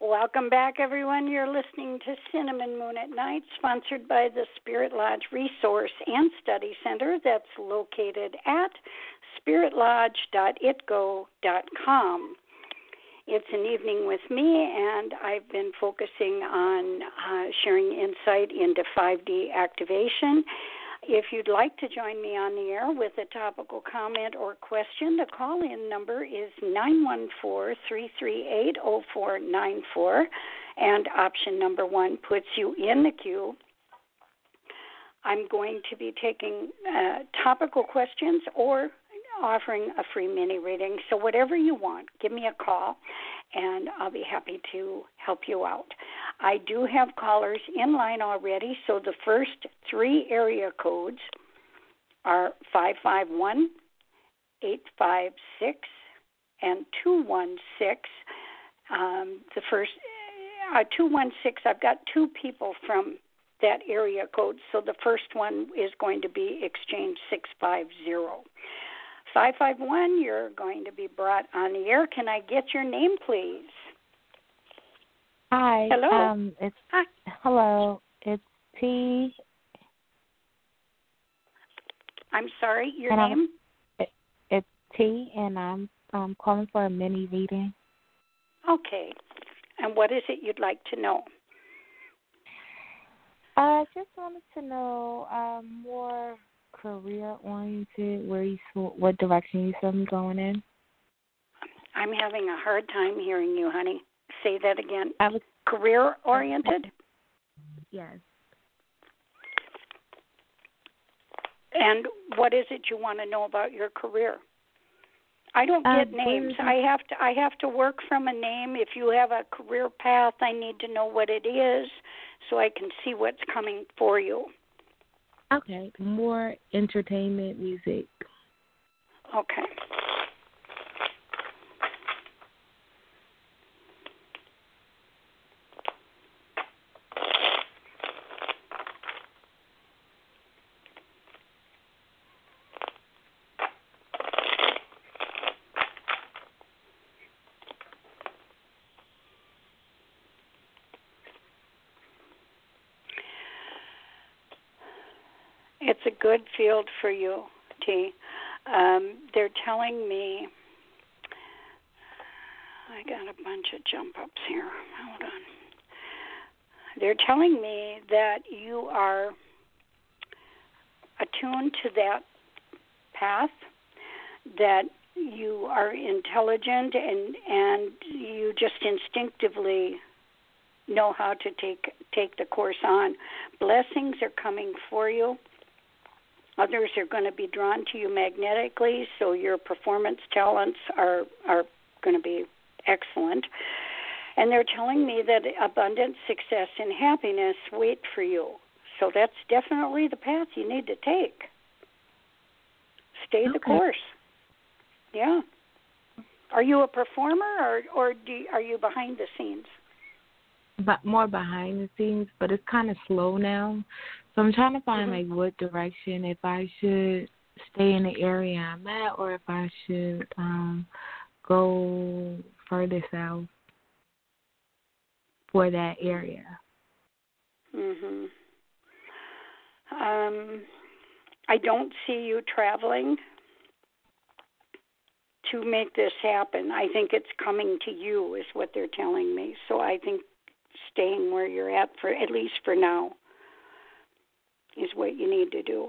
Welcome back, everyone. You're listening to Cinnamon Moon at Night, sponsored by the Spirit Lodge Resource and Study Center that's located at spirit lodge dot itgo dot com. It's an evening with me, and I've been focusing on uh, sharing insight into five D activation. If you'd like to join me on the air with a topical comment or question, the call-in number is nine one four, three three eight, zero four nine four, and option number one puts you in the queue. I'm going to be taking uh, topical questions or offering a free mini reading. So whatever you want, give me a call, and I'll be happy to help you out. I do have callers in line already, so the first three area codes are five five one, eight five six, and two one six. Um, the first, uh, two one six, I've got two people from that area code, so the first one is going to be exchange six five zero. five five one, you're going to be brought on the air. Can I get your name, please? Hi. Hello. Um, it's Hi. Hello. It's T. I'm sorry, your and name? It, it's T, and I'm um, calling for a mini reading. Okay. And what is it you'd like to know? I just wanted to know um, more career-oriented, where you, what direction you saw me going in. I'm having a hard time hearing you, honey. Say that again. I was career-oriented? Yes. And what is it you want to know about your career? I don't get um, names. I have to I have to work from a name. If you have a career path, I need to know what it is so I can see what's coming for you. Okay. More entertainment, music. Okay. It's a good field for you, T. Um, they're telling me, I got a bunch of jump ups here. Hold on. They're telling me that you are attuned to that path, that you are intelligent, and and you just instinctively know how to take take the course on. Blessings are coming for you. Others are going to be drawn to you magnetically, so your performance talents are are going to be excellent. And they're telling me that abundance, success, and happiness wait for you. So that's definitely the path you need to take. Stay the Okay. course. Yeah. Are you a performer, or or do you, are you behind the scenes? But more behind the scenes, but it's kind of slow now. So I'm trying to find Mm-hmm. like what direction, if I should stay in the area I'm at, or if I should um, go further south for that area. Mhm. Um, I don't see you traveling to make this happen. I think it's coming to you, is what they're telling me. So I think staying where you're at, for at least for now, is what you need to do.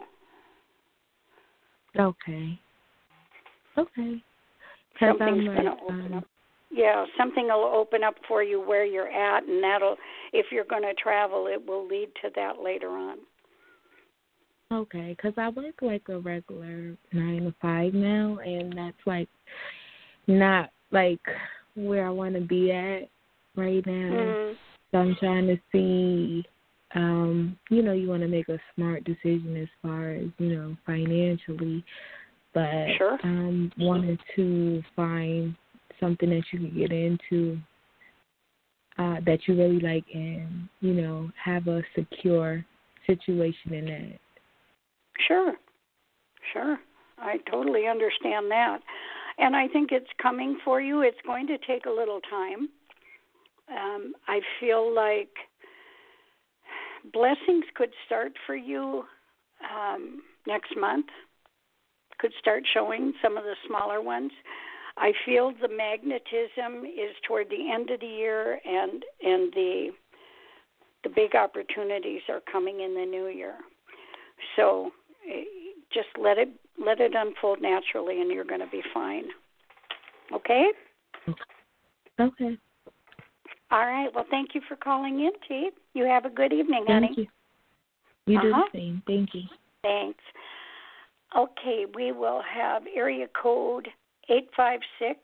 Okay. Okay. 'Cause Something's I'm going to like, open um, up. Yeah, something will open up for you where you're at, and that'll, if you're going to travel, it will lead to that later on. okay, because I work like a regular nine to five now, and that's like not like where I want to be at right now. Mm-hmm. So I'm trying to see, um, you know, you want to make a smart decision as far as, you know, financially, but Sure. um, wanted to find something that you can get into uh, that you really like, and, you know, have a secure situation in that. Sure. Sure. I totally understand that. And I think it's coming for you. It's going to take a little time. Um, I feel like blessings could start for you um, next month, could start showing some of the smaller ones. I feel the magnetism is toward the end of the year, and and the the big opportunities are coming in the new year. So just let it let it unfold naturally, and you're going to be fine. Okay? Okay. All right. Well, thank you for calling in, T. You have a good evening, Thank honey. you. You do Uh-huh. the same. Thank you. Thanks. Okay, we will have area code eight five six,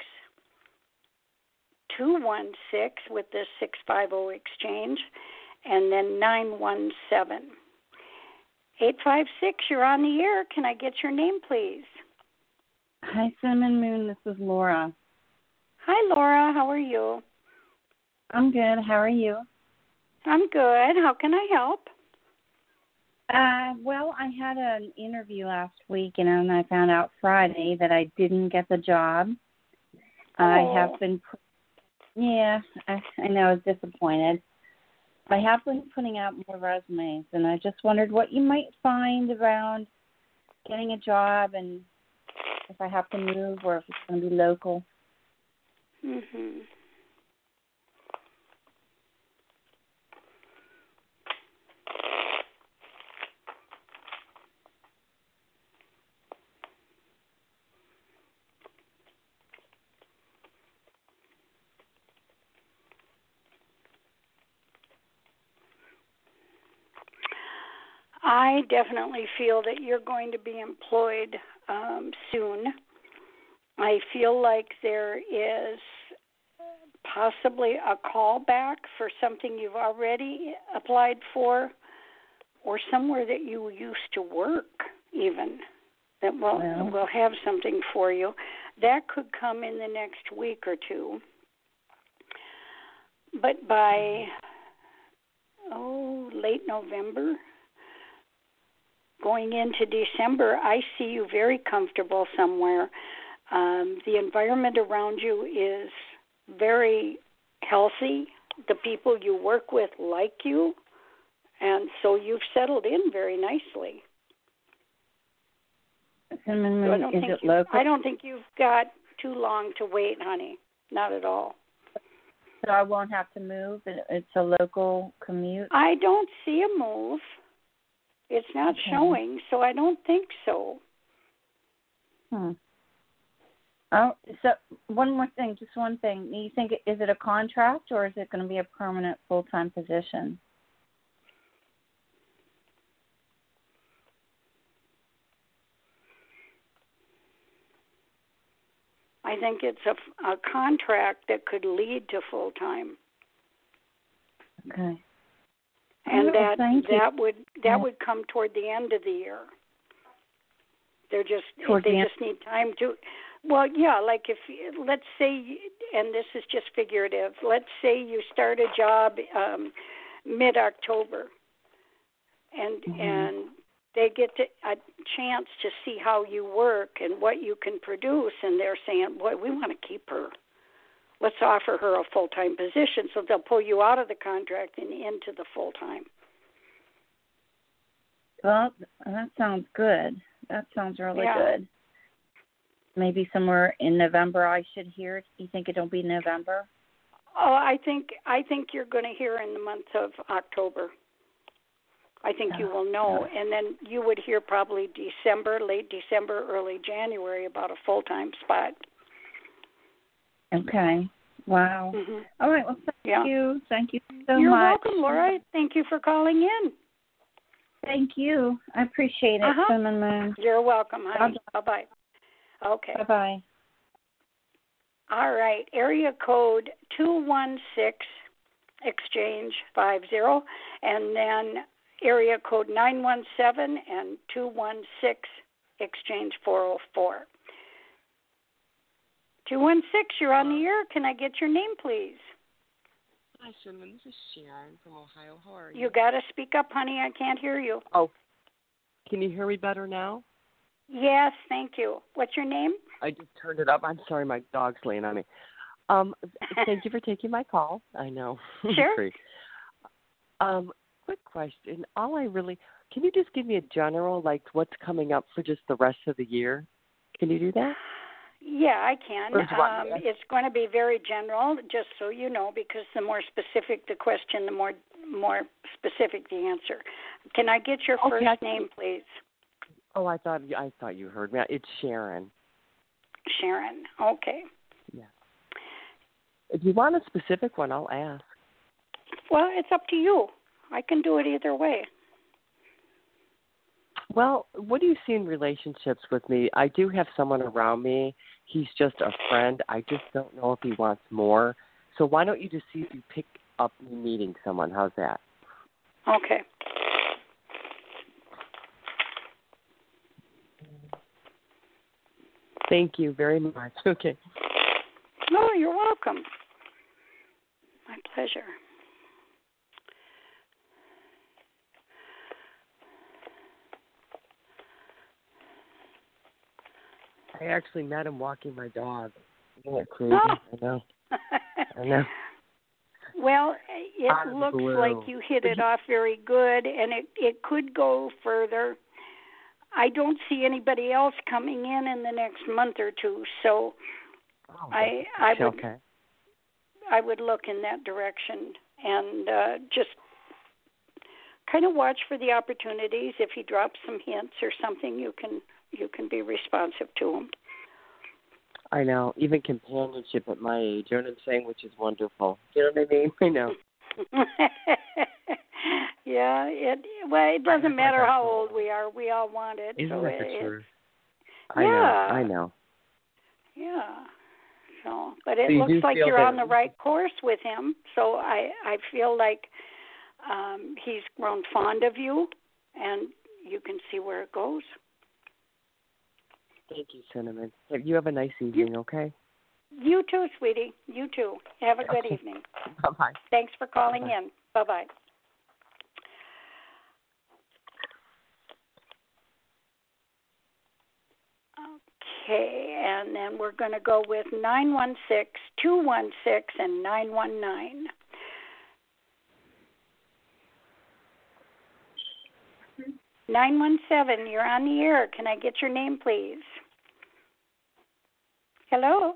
two one six with the six five zero exchange, and then nine one seven. eight five six, you're on the air. Can I get your name, please? Hi, Cinnamon Moon. This is Laura. Hi, Laura. How are you? I'm good. How are you? I'm good. How can I help? Uh, well, I had an interview last week, and then I found out Friday that I didn't get the job. Oh. I have been, yeah, I, I know I was disappointed. I have been putting out more resumes, and I just wondered what you might find around getting a job, and if I have to move or if it's going to be local. Mm-hmm. I definitely feel that you're going to be employed um, soon. I feel like there is possibly a callback for something you've already applied for, or somewhere that you used to work even, that will, Well. will have something for you. That could come in the next week or two. But by, oh, late November, going into December, I see you very comfortable somewhere. Um, the environment around you is very healthy. The people you work with like you, and so you've settled in very nicely. Cinnamon So I Moon, don't is think it you, local? I don't think you've got too long to wait, honey. Not at all. So I won't have to move? It- It's a local commute? I don't see a move. It's not Okay. showing, so I don't think so. Hmm. Oh, so one more thing, just one thing. Do you think, it, is it a contract or is it going to be a permanent full-time position? I think it's a, a contract that could lead to full-time. Okay. And Oh, that thank you. that would that Yeah. would come toward the end of the year. They're just Toward they the end. just need time to. Well, yeah, like if let's say, and this is just figurative. Let's say you start a job um, mid-October, and Mm-hmm. and they get to, a chance to see how you work and what you can produce, and they're saying, "Boy, we want to keep her. Let's offer her a full-time position." So they'll pull you out of the contract and into the full-time. Well, that sounds good. That sounds really Yeah. good. Maybe somewhere in November I should hear it. You think it'll be November? Oh, I think I think you're going to hear in the month of October. I think you will know, and then you would hear probably December, late December, early January about a full-time spot. Okay. Wow. Mm-hmm. All right. Well, thank Yeah. you. Thank you so You're much. welcome, Laura. Thank you for calling in. Thank you. I appreciate it, Uh-huh. Cinnamon Moon. You're welcome, honey. Bye-bye. Bye-bye. Okay. Bye-bye. All right. Area code two one six, exchange five zero, and then area code nine one seven and two one six, exchange four oh four. two one six, you're on the air. Can I get your name, please? Hi, Cinnamon. This is Sharon from Ohio. How are you? You got to speak up, honey. I can't hear you. Oh, can you hear me better now? Yes, thank you. What's your name? I just turned it up. I'm sorry, my dog's laying on me. Um, thank you for taking my call. I know. Sure. Great. Um, quick question. All I really, can you just give me a general, like what's coming up for just the rest of the year? Can you do that? Yeah, I can. Or do you want Um, me to- it's going to be very general, just so you know, because the more specific the question, the more more specific the answer. Can I get your Okay, first I- name, please? Oh, I thought I thought you heard me. It's Sharon. Sharon. Okay. Yeah. If you want a specific one, I'll ask. Well, it's up to you. I can do it either way. Well, what do you see in relationships with me? I do have someone around me. He's just a friend. I just don't know if he wants more. So why don't you just see if you pick up me meeting someone? How's that? Okay. Thank you very much. Okay. Oh, you're welcome. My pleasure. I actually met him walking my dog. Isn't that crazy? Oh. I know. I know. Well, it Out of the looks blue. like you hit it off very good, and it, it could go further. I don't see anybody else coming in in the next month or two, so Oh, I I would okay. I would look in that direction and uh, just kind of watch for the opportunities. If he drops some hints or something, you can you can be responsive to him. I know. Even companionship at my age, you know what I'm saying, which is wonderful. You know what I mean? I know. Yeah, it well, it doesn't like matter that how song. old we are. We all want it. Isn't so that it, the truth? it, I yeah. know. I know. Yeah. So, but it So you looks do like feel you're that- on the right course with him. So I I feel like um, he's grown fond of you, and you can see where it goes. Thank you, Cinnamon. You have a nice evening, okay? You too, sweetie. You too. Have a good Okay. evening. Bye-bye. Thanks for calling Bye-bye. in. Bye-bye. Okay, and then we're going to go with nine one six, two one six, and nine one nine. nine one seven, you're on the air. Can I get your name, please? Hello?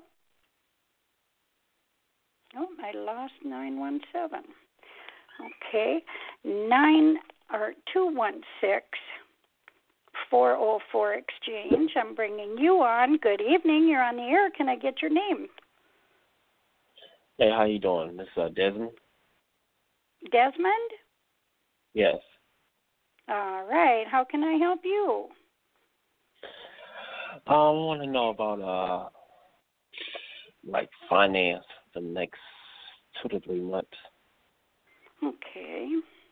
Oh, I lost nine one seven. Okay, nine or two one six, four oh four exchange. I'm bringing you on. Good evening. You're on the air. Can I get your name? Hey, how you doing? This is uh, Desmond. Desmond? Yes. All right. How can I help you? Um, I want to know about uh, like finance the next two to three months. Okay.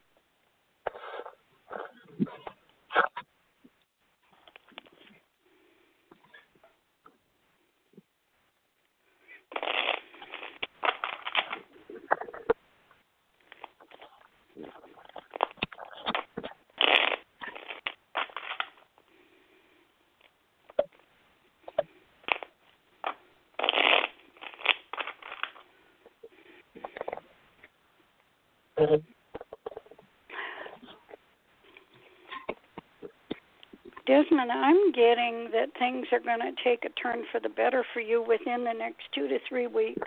Desmond, I'm getting that things are going to take a turn for the better for you within the next two to three weeks.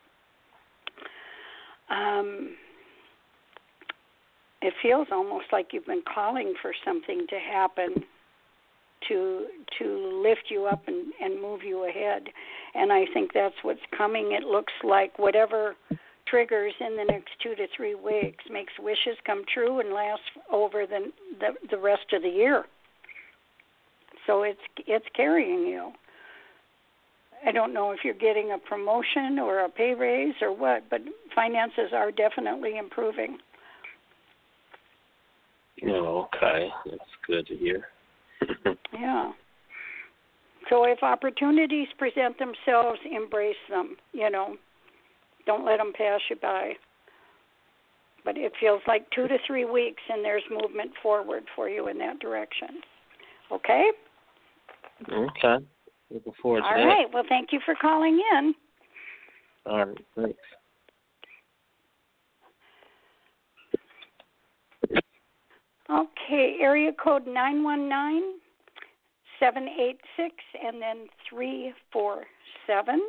Um, it feels almost like you've been calling for something to happen to to lift you up and, and move you ahead. And I think that's what's coming. It looks like whatever triggers in the next two to three weeks makes wishes come true and lasts over the the, the rest of the year. So it's it's carrying you. I don't know if you're getting a promotion or a pay raise or what, but finances are definitely improving. Oh, okay. That's good to hear. Yeah. So if opportunities present themselves, embrace them, you know. Don't let them pass you by. But it feels like two to three weeks and there's movement forward for you in that direction. Okay? Okay. Looking forward to All that. right. Well, thank you for calling in. All right, thanks. Okay, area code nine one nine, seven eight six, and then three four seven.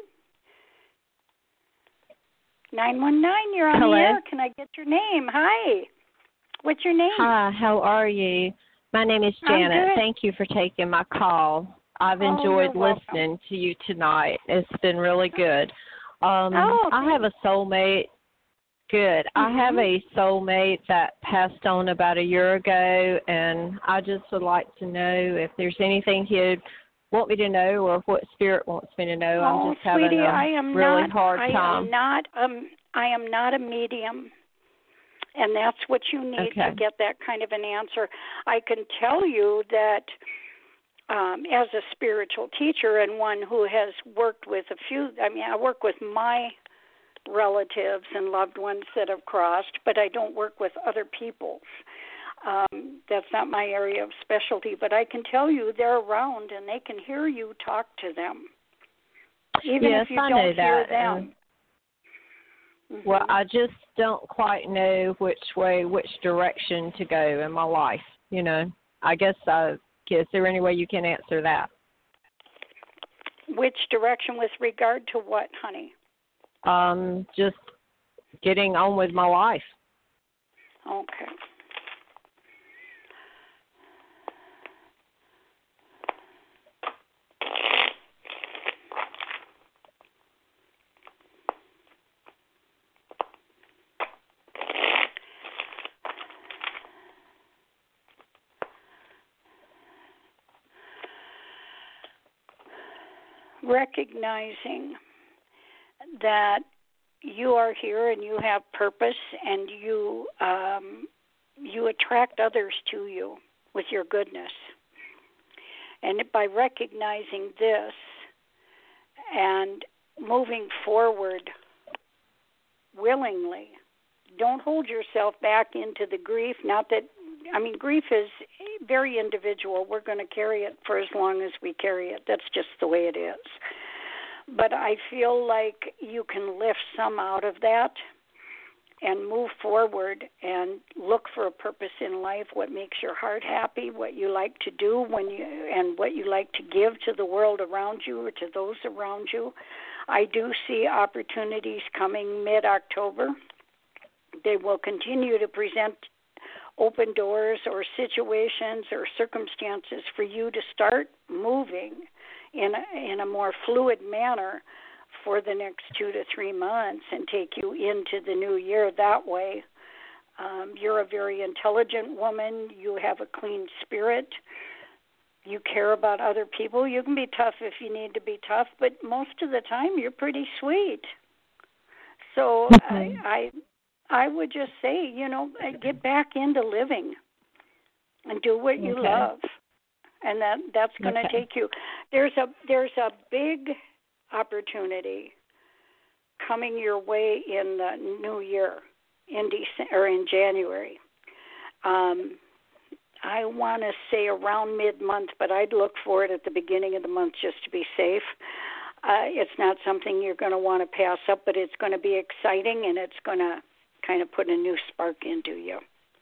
nine one nine, you're on Hello? the air. Can I get your name? Hi. What's your name? Hi, how are you? My name is I'm Janet. good. Thank you for taking my call. I've Oh, enjoyed you're welcome. listening to you tonight. It's been really good. Um, Oh, I have a soulmate. Good. I have a soulmate that passed on about a year ago, and I just would like to know if there's anything he'd want me to know or what spirit wants me to know. Oh, I'm just having sweetie, a I am really not, hard I time. am not um I am not a medium. And that's what you need Okay. to get that kind of an answer. I can tell you that um, as a spiritual teacher and one who has worked with a few, I mean, I work with my relatives and loved ones that have crossed, but I don't work with other people's. Um, that's not my area of specialty, but I can tell you they're around and they can hear you talk to them, even yes, if you I don't know hear that. them. and- Well, I just don't quite know which way, which direction to go in my life. You know, I guess, uh, is there any way you can answer that? Which direction with regard to what, honey? Um, just getting on with my life. Okay. Recognizing that you are here and you have purpose and you um, you attract others to you with your goodness. And by recognizing this and moving forward willingly, don't hold yourself back into the grief. Not that, I mean, grief is very individual. We're going to carry it for as long as we carry it. That's just the way it is. But I feel like you can lift some out of that and move forward and look for a purpose in life, what makes your heart happy, what you like to do when you and what you like to give to the world around you or to those around you. I do see opportunities coming mid-October. They will continue to present open doors or situations or circumstances for you to start moving in a, in a more fluid manner for the next two to three months and take you into the new year that way. Um, you're a very intelligent woman. You have a clean spirit. You care about other people. You can be tough if you need to be tough, but most of the time you're pretty sweet. So I, I I would just say, you know, get back into living and do what you Okay. love. And that that's going to Okay. take you. There's a there's a big opportunity coming your way in the new year, in December or in January. Um, I want to say around mid-month, but I'd look for it at the beginning of the month just to be safe. Uh, it's not something you're going to want to pass up, but it's going to be exciting and it's going to kind of put a new spark into you.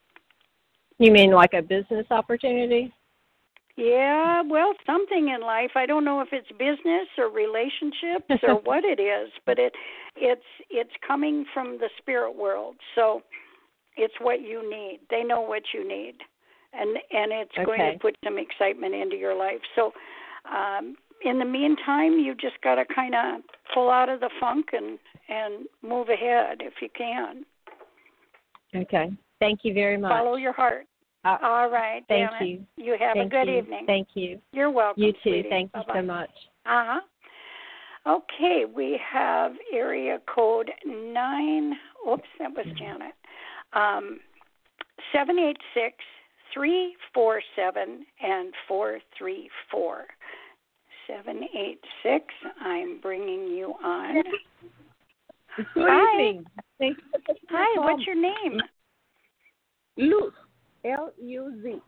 You mean like a business opportunity? Yeah, well, something in life. I don't know if it's business or relationships or what it is, but it it's it's coming from the spirit world. So it's what you need. They know what you need, and and it's Okay. going to put some excitement into your life. So um, in the meantime, you just got to kind of pull out of the funk and and move ahead if you can. Okay. Thank you very much. Follow your heart. Uh, All right. thank damn it. you. You have Thank a good you. evening. Thank you. You're welcome. You too. Sweetie. Thank you Bye-bye. so much. Uh-huh. Okay, we have area code nine. Oops, that was Janet. Um, seven eight six three four seven and four three four. Seven eight six. I'm bringing you on. Good Hi. evening. Thank you for taking my Hi. call. What's your name? Luz. L U Z.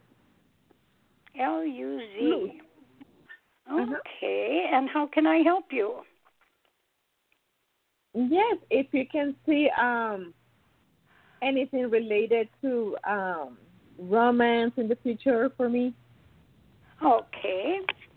L U Z. Luz. Uh-huh. Okay, and how can I help you? Yes, if you can see um, anything related to um, romance in the future for me. Okay.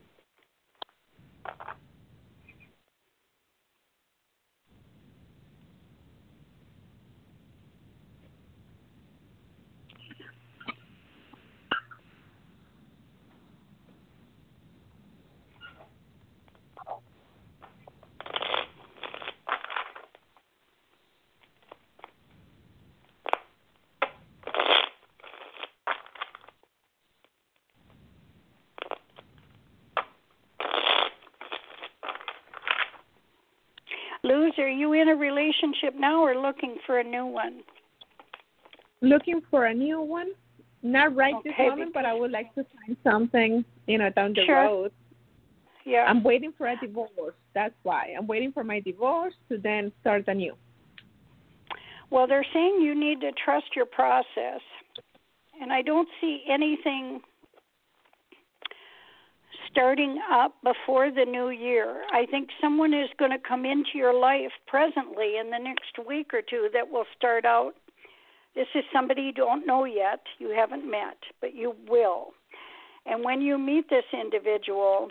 Luz, are you in a relationship now or looking for a new one? Looking for a new one. Not right Okay, this moment, but I would like to find something, you know, down the Sure. road. Yeah. I'm waiting for a divorce. That's why. I'm waiting for my divorce to then start anew. Well, they're saying you need to trust your process. And I don't see anything starting up before the new year. I think someone is going to come into your life presently in the next week or two that will start out. This is somebody you don't know yet, you haven't met, but you will. And when you meet this individual,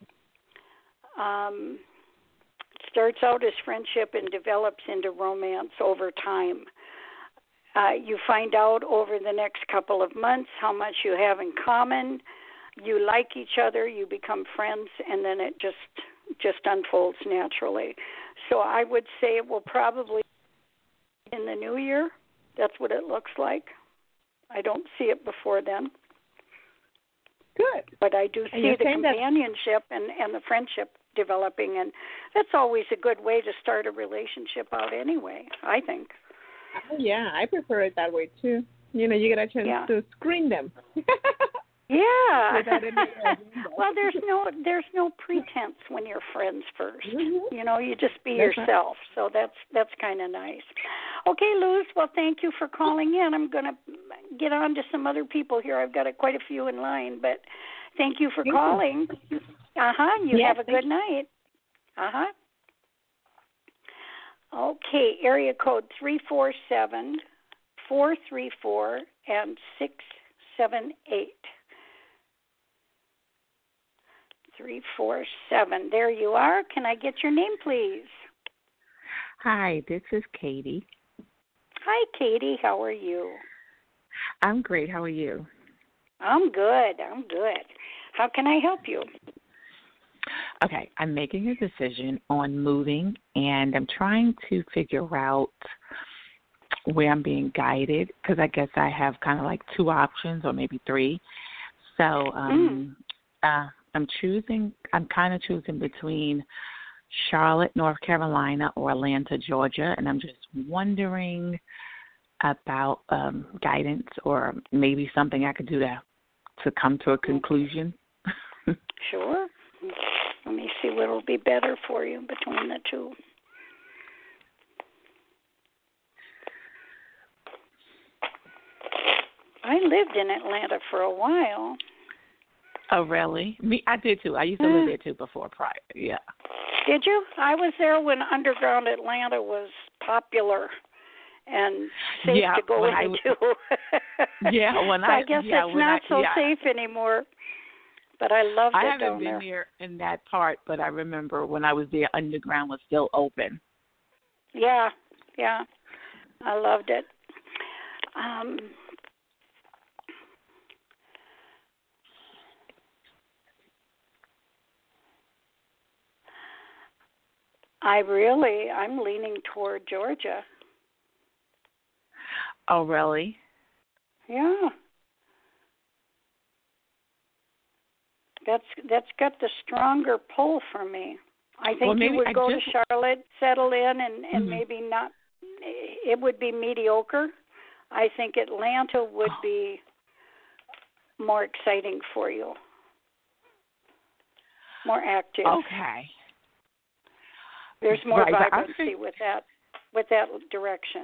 um, it starts out as friendship and develops into romance over time. Uh, you find out over the next couple of months how much you have in common. You like each other, you become friends, and then it just just unfolds naturally. So I would say it will probably be in the new year. That's what it looks like. I don't see it before then. Good. But I do And see you're the saying that- companionship and, and the friendship developing, and that's always a good way to start a relationship out anyway, I think. Oh, yeah, I prefer it that way too. You know, you get a chance Yeah. to screen them. Yeah. Without any agenda. Well, there's no there's no pretense when you're friends 1st Mhm. You know, you just be That's right. yourself. So that's that's kind of nice. Okay, Luz. Well, thank you for calling in. I'm going to get on to some other people here. I've got a, quite a few in line, but thank you for Thank you. calling. Uh huh. You Yes, have a thank good night. Uh huh. Okay, area code three four seven four three four and six seven eight. Three four seven. There you are. Can I get your name, please? Hi, this is Katie. Hi, Katie. How are you? I'm great. How are you? I'm good. I'm good. How can I help you? Okay, I'm making a decision on moving, and I'm trying to figure out where I'm being guided, because I guess I have kind of like two options or maybe three. So um, mm. uh, I'm choosing, I'm kind of choosing between Charlotte, North Carolina, or Atlanta, Georgia, and I'm just wondering about um, guidance or maybe something I could do to to come to a conclusion. Sure. Let me see what will be better for you between the two. I lived in Atlanta for a while. Oh, really? Me, I did too. I used to live there too before prior. Yeah. Did you? I was there when Underground Atlanta was popular and safe yeah, to go when I, into. yeah, when so I, I guess yeah, it's when not I, so yeah. safe anymore. But I loved I it haven't down been there. there in that part, but I remember when I was there, Underground was still open. Yeah, yeah, I loved it. Um, I really, I'm leaning toward Georgia. Oh, really? Yeah. That's that's got the stronger pull for me. I think well, maybe you would I go just... to Charlotte, settle in, and, and mm-hmm. maybe not. It would be mediocre. I think Atlanta would oh. be more exciting for you, more active. Okay. There's more right, vibrancy fig- with that with that direction.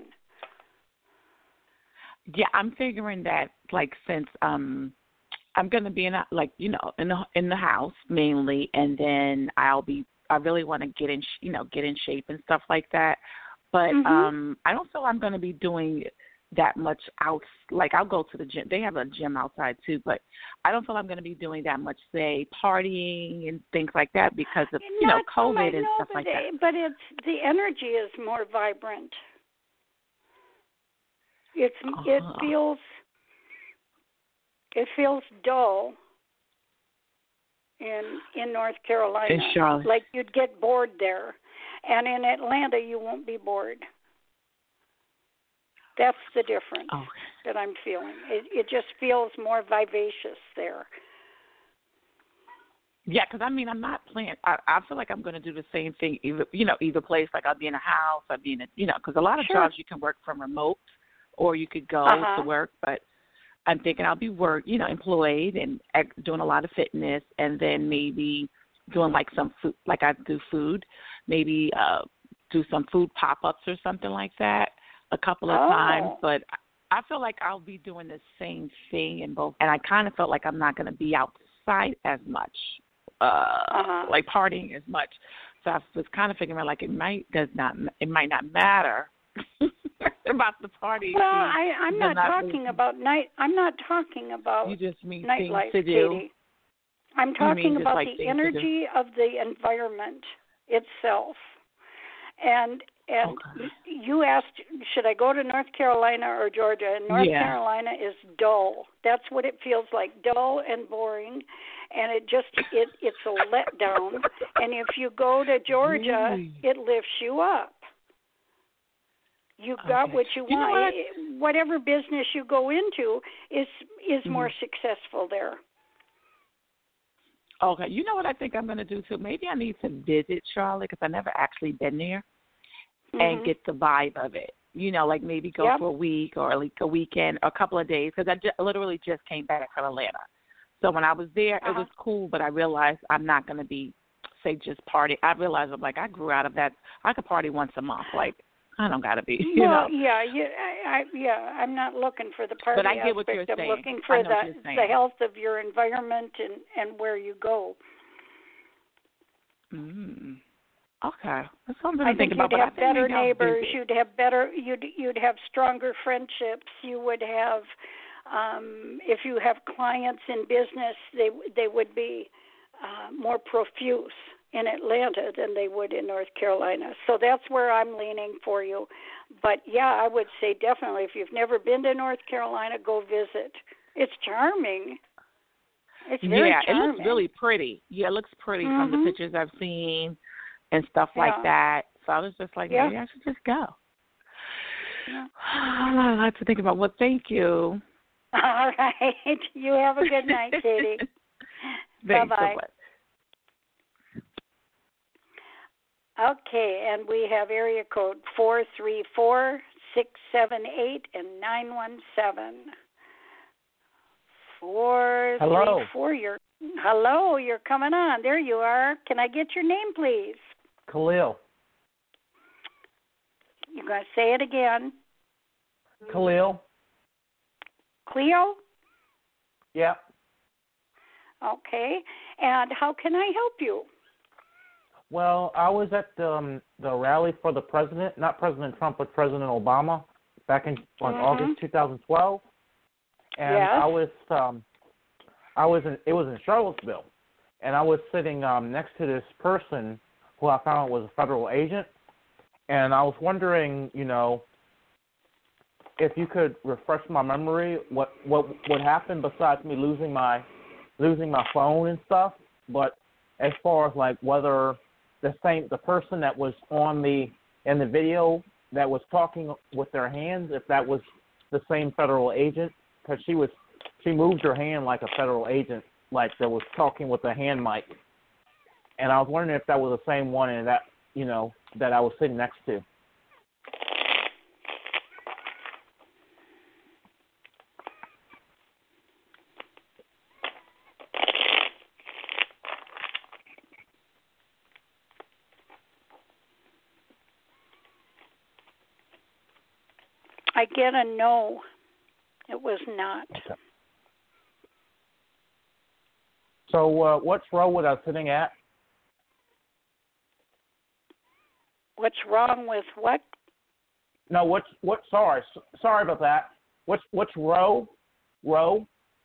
Yeah, I'm figuring that, like, since um, I'm going to be in, a, like, you know, in the in the house mainly, and then I'll be I really want to get in, sh- you know, get in shape and stuff like that. But Mhm. um, I don't feel I'm going to be doing that much out. Like I'll go to the gym. They have a gym outside too, but I don't feel I'm going to be doing that much, say, partying and things like that because of you know Not so COVID much, and no, stuff but like they- that. But it's the energy is more vibrant. It's it Uh-huh. feels it feels dull in in North Carolina. In Charlotte. Like you'd get bored there, and in Atlanta you won't be bored. That's the difference Oh. that I'm feeling. It it just feels more vivacious there. Yeah, because I mean, I'm not planning. I, I feel like I'm going to do the same thing. Either you know, either place. Like I'll be in a house. I'll be in a you know, because a lot of Sure. jobs you can work from remote, or you could go Uh-huh. to work. But I'm thinking I'll be work, you know, employed and ex- doing a lot of fitness, and then maybe doing like some food, like I do food, maybe uh, do some food pop-ups or something like that a couple of Oh. times. But I feel like I'll be doing the same thing in both, and I kind of felt like I'm not going to be outside as much. Uh, Uh-huh. like partying as much, so I was kind of figuring like it might does not it might not matter about the party. Well, I, I'm Does not not talking really- about night. I'm not talking about You just mean nightlife, things to do. Katie. I'm You talking mean just about like the things to do. energy of the environment itself. And and Okay. you asked, should I go to North Carolina or Georgia? And North Yeah. Carolina is dull. That's what it feels like, dull and boring. And it just it it's a letdown. And if you go to Georgia, Really? it lifts you up. You got Okay. what you You know want. what? Whatever business you go into is is Mhm. more successful there. Okay, you know what I think I'm going to do too? Maybe I need to visit Charlotte because I never actually been there and Mhm. get the vibe of it. You know, like maybe go Yep. for a week or like a weekend or a couple of days because I ju- literally just came back from Atlanta. So when I was there, Uh-huh. it was cool, but I realized I'm not going to be, say, just party. I realized I'm like, I grew out of that. I could party once a month. Like, I don't got to be, you well, know. yeah, you, I, I, yeah. I'm not looking for the party But I get what aspect. you're I'm saying. looking I for know what the you're saying. the health of your environment and and where you go. Mm. Okay, that's something I to think think about. you'd But I have think better maybe I'll neighbors. visit. You'd have better. You'd you'd have stronger friendships. You would have. Um, if you have clients in business, they they would be uh, more profuse in Atlanta than they would in North Carolina. So that's where I'm leaning for you. But yeah, I would say definitely if you've never been to North Carolina, go visit. It's charming. It's very Yeah, charming. it looks really pretty. Yeah, it looks pretty from the Mhm. pictures I've seen and stuff Yeah. like that. So I was just like, Yeah. maybe I should just go. Yeah. I have to think about. Well, thank you. All right. You have a good night, Katie. Thanks Bye-bye. so much. Okay, and we have area code four three four, six seven eight and nine one seven. Four Hello. three four. You're hello. You're coming on. There you are. Can I get your name, please? Khalil. You're going to say it again. Khalil. Cleo. Yeah. Okay. And how can I help you? Well, I was at um, the rally for the president, not President Trump, but President Obama, back in on Mhm. August twenty twelve, and Yes. I was um, I was in it was in Charlottesville, and I was sitting um, next to this person who I found was a federal agent, and I was wondering, you know, if you could refresh my memory, what what what happened besides me losing my losing my phone and stuff, but as far as like whether the same the person that was on the in the video that was talking with their hands, if that was the same federal agent, because she was she moved her hand like a federal agent, like that was talking with a hand mic, and I was wondering if that was the same one and that you know that I was sitting next to. I get a no. It was not. Okay. So uh, what row was I sitting at? wrong with what? No, what's what? Sorry, sorry about that. What's what's row, row?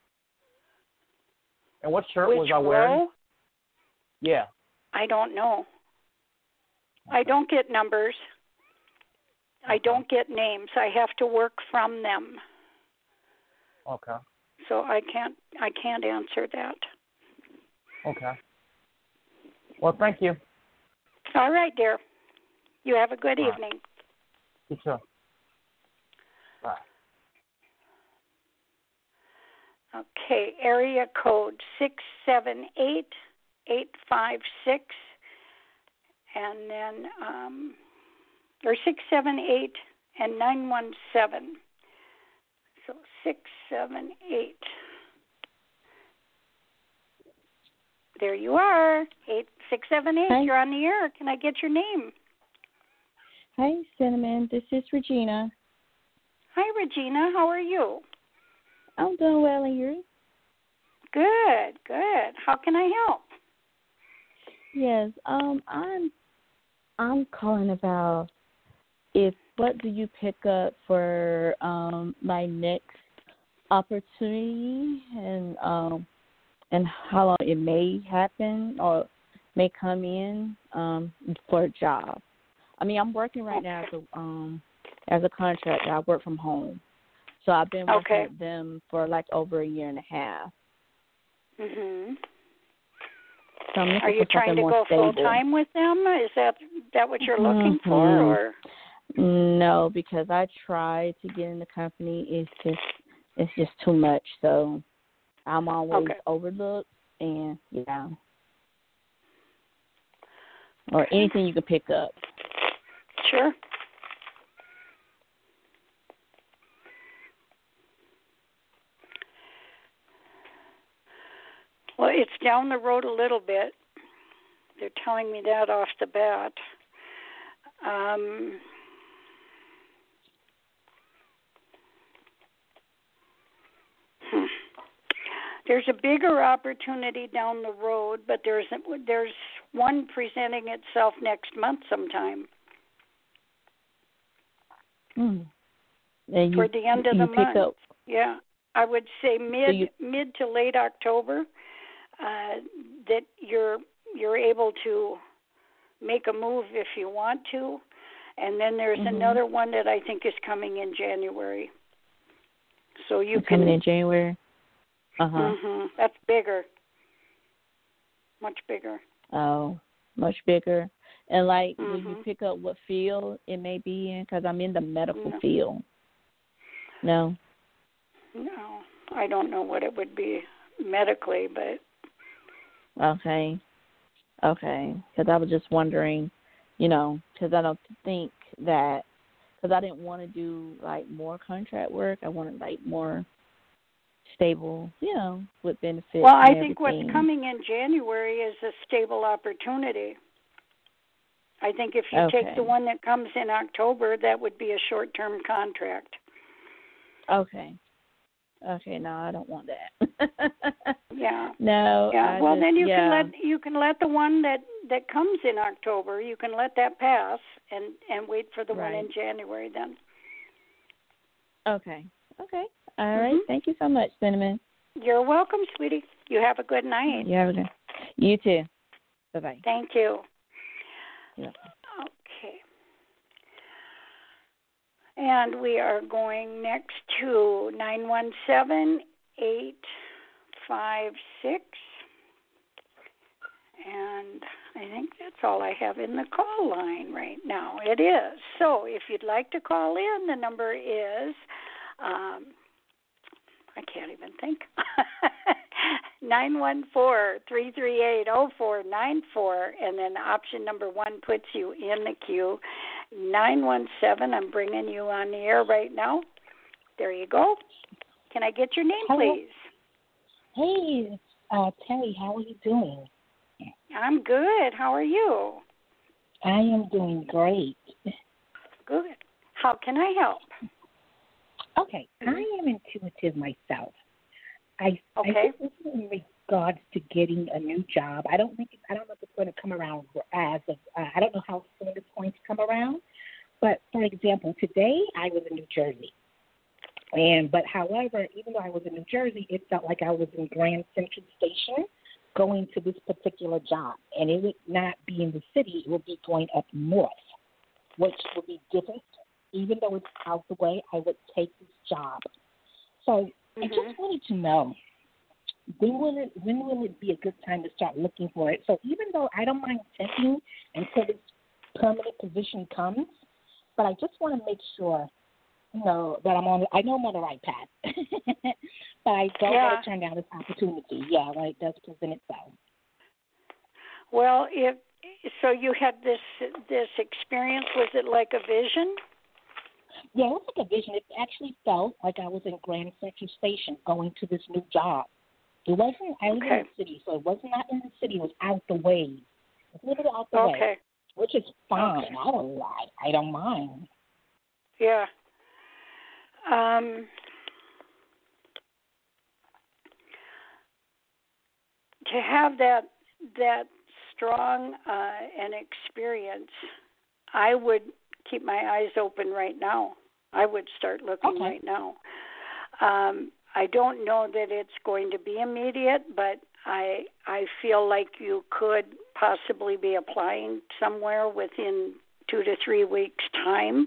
And what shirt Which was I wearing? row? Yeah. I don't know. I don't get numbers. I don't get names. I have to work from them. Okay. So I can't I can't answer that. Okay. Well, thank you. All right, dear. You have a good All right. evening. You too. Bye. Okay, area code six seven eight eight five six, and then um, or six seven eight and nine one seven. So six seven eight. There you are. Eight six seven eight. Hi. You're on the air. Can I get your name? Hi, Cinnamon. This is Regina. Hi, Regina. How are you? I'm doing well, and you? Good, good. How can I help? Yes. Um, I'm I'm calling about if what do you pick up for um my next opportunity, and um and how long it may happen or may come in um for a job. I mean, I'm working right now as a um as a contractor. I work from home. So I've been working Okay. with them for like over a year and a half. Mhm. So I'm looking Are you for trying something to more go stable. full time with them? Is that that what you're looking Mhm. for, or? No, because I tried to get in the company. It's just it's just too much. So I'm always Okay. overlooked, and yeah, or anything you can pick up. Sure. Well, it's down the road a little bit. They're telling me that off the bat. Um, hmm. There's a bigger opportunity down the road, but there's there's one presenting itself next month sometime. Mm. And you, Toward the end of you the pick month. up. Yeah, I would say mid you, mid to late October. Uh, that you're you're able to make a move if you want to, and then there's Mhm. another one that I think is coming in January. So you It's can coming in January. Uh huh. Mhm. That's bigger, much bigger. Oh, much bigger. And like, will you Mhm. pick up what field it may be in? Because I'm in the medical No. field. No. No, I don't know what it would be medically, but Okay. Okay. Because I was just wondering, you know, because I don't think that, because I didn't want to do like more contract work. I wanted like more stable, you know, with benefits. well, I and think everything. what's coming in January is a stable opportunity. I think if you Okay. take the one that comes in October, that would be a short-term contract. Okay. Okay. No, I don't want that. Yeah. No. Yeah. I Well, just, then you yeah. can let you can let the one that that comes in October. You can let that pass and and wait for the one Right. in January. Then. Okay. Okay. All right. Mhm. Thank you so much, Cinnamon. You're welcome, sweetie. You have a good night. You have a good. You too. Bye bye. Thank you. Yeah. Okay. And we are going next to nine one seven, eight five six. And I think that's all I have in the call line right now. It is. So if you'd like to call in, the number is, um, I can't even think, nine one four, three three eight, zero four nine four, and then option number one puts you in the queue. nine one seven, I'm bringing you on the air right now. There you go. Can I get your name, Hello. please? Hey, uh, Terry, how are you doing? I'm good. How are you? I am doing great. Good. How can I help? Okay, I am intuitive myself. I, Okay. I think this is in regards to getting a new job. I don't think it's, I don't know if it's going to come around as of, uh, I don't know how soon it's going to come around. But for example, today I was in New Jersey, and but however, even though I was in New Jersey, it felt like I was in Grand Central Station going to this particular job, and it would not be in the city; it would be going up north, which would be different. Even though it's out the way, I would take this job. So mm-hmm. I just wanted to know, when will it when will it be a good time to start looking for it? So even though I don't mind temping until this permanent position comes, but I just want to make sure, you know, that I'm on. I know I'm on the right path, but I don't yeah. want to turn down this opportunity. Yeah, when it does present itself. Well, if so, you had this this experience. Was it like a vision? Yeah, it was like a vision. It actually felt like I was in Grand Central Station going to this new job. It wasn't, I live okay. in the city, so it was not in the city. It was out the way. It was a little bit out the okay. way, which is fine. Okay. I don't lie. I don't mind. Yeah. Um, to have that that strong uh, an experience, I would keep my eyes open right now. I would start looking okay. right now. Um, I don't know that it's going to be immediate, but I I feel like you could possibly be applying somewhere within two to three weeks' time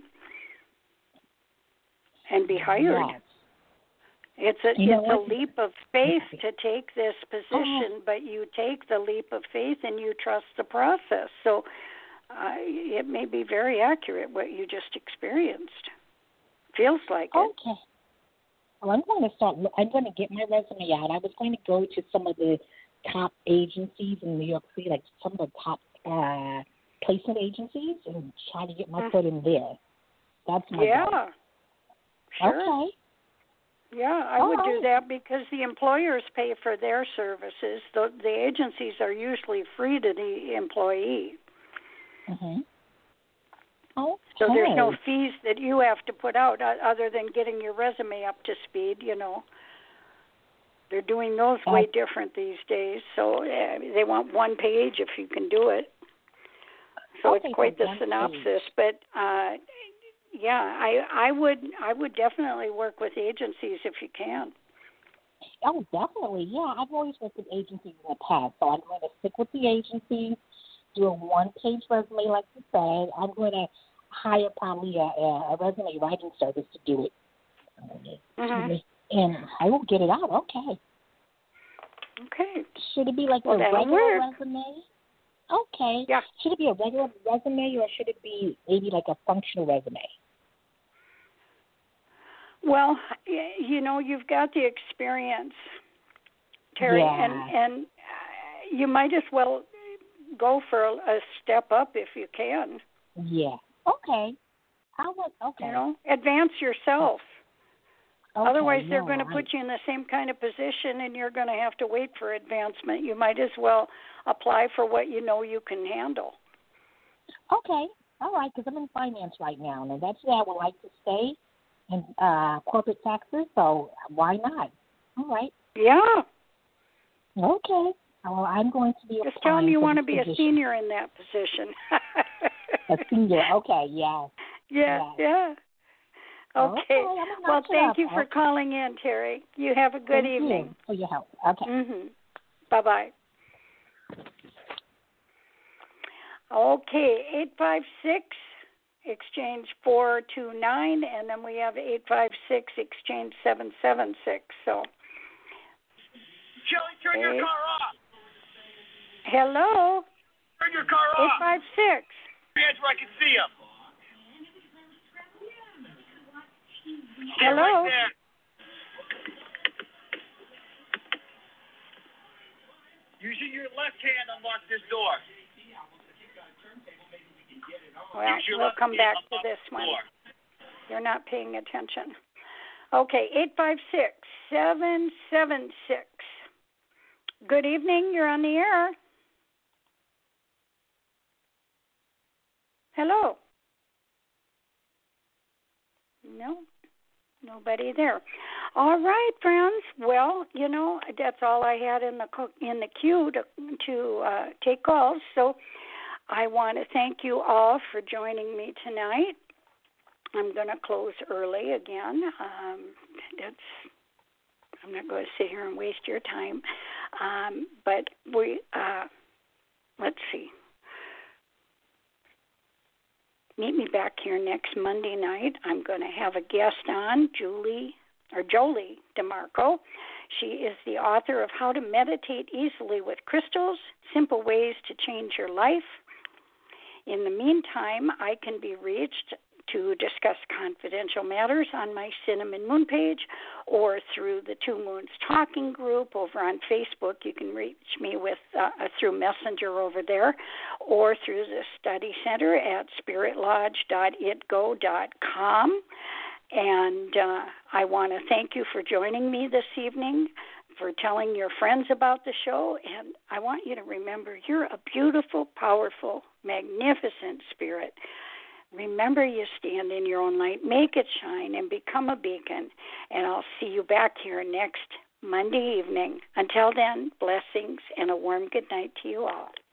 and be hired. Yes. It's a you it's a leap of faith to take this position, oh. but you take the leap of faith and you trust the process. So uh, it may be very accurate what you just experienced. Feels like it. Okay. Well, I'm going to start. I'm going to get my resume out. I was going to go to some of the top agencies in New York City, like some of the top uh, placement agencies, and try to get my foot in there. That's my yeah. goal. Sure. Okay. Yeah, I All would right. do that because the employers pay for their services. The, the agencies are usually free to the employee. Mm-hmm. Okay. So there's no fees that you have to put out other than getting your resume up to speed, you know. They're doing those uh, way different these days. So uh, they want one page if you can do it. So okay, it's quite so the synopsis. Page. But, uh, yeah, I, I would I would definitely work with agencies if you can. Oh, definitely. Yeah, I've always worked with agencies in the past. So I'm going to stick with the agencies, do a one-page resume like you said. I'm going to hire probably a, a resume writing service to do it. Mm-hmm. And I will get it out. Okay. Okay. Should it be like well, a regular work. resume? Okay. Yeah. Should it be a regular resume or should it be maybe like a functional resume? Well, you know, you've got the experience, Terry, yeah. and, and you might as well go for a, a step up if you can. Yeah. Okay. I would. Okay. You know, advance yourself. Okay, Otherwise, they're yeah, going to right. put you in the same kind of position, and you're going to have to wait for advancement. You might as well apply for what you know you can handle. Okay. All right, because I'm in finance right now, and that's where I would like to stay in uh, corporate taxes, so why not? All right. Yeah. Okay. Well, I'm going to be Just tell them you want to be position. a senior in that position. A senior. Okay, yeah. Yeah, yeah. yeah. Okay. okay well, thank up. you for okay. calling in, Terry. You have a good thank evening. You for your help. Okay. Mm-hmm. Bye-bye. Okay, eight five six, exchange four two nine, and then we have eight five six, exchange seven seven six. So. Shelly, turn hey. your car off. Hello. Turn your car off. eight five six. Hands where I can see them. Stay Hello. right there. Using your left hand, unlock this door. Well, we'll come back to this one. You're not paying attention. Okay, eight five six, seven seven six. Good evening. You're on the air. Hello. No, nobody there. All right, friends. Well, you know, that's all I had in the in the queue to to uh, take calls. So I want to thank you all for joining me tonight. I'm going to close early again. Um, that's I'm not going to sit here and waste your time. Um, but we uh, let's see. Meet me back here next Monday night. I'm going to have a guest on, Julie or Jolie DeMarco. She is the author of How to Meditate Easily with Crystals, Simple Ways to Change Your Life. In the meantime, I can be reached to discuss confidential matters on my Cinnamon Moon page or through the Two Moons Talking Group over on Facebook. You can reach me with uh, through Messenger over there or through the Study Center at spirit lodge dot it go dot com. And uh, I want to thank you for joining me this evening, for telling your friends about the show. And I want you to remember you're a beautiful, powerful, magnificent spirit. Remember you stand in your own light, make it shine, and become a beacon. And I'll see you back here next Monday evening. Until then, blessings and a warm good night to you all.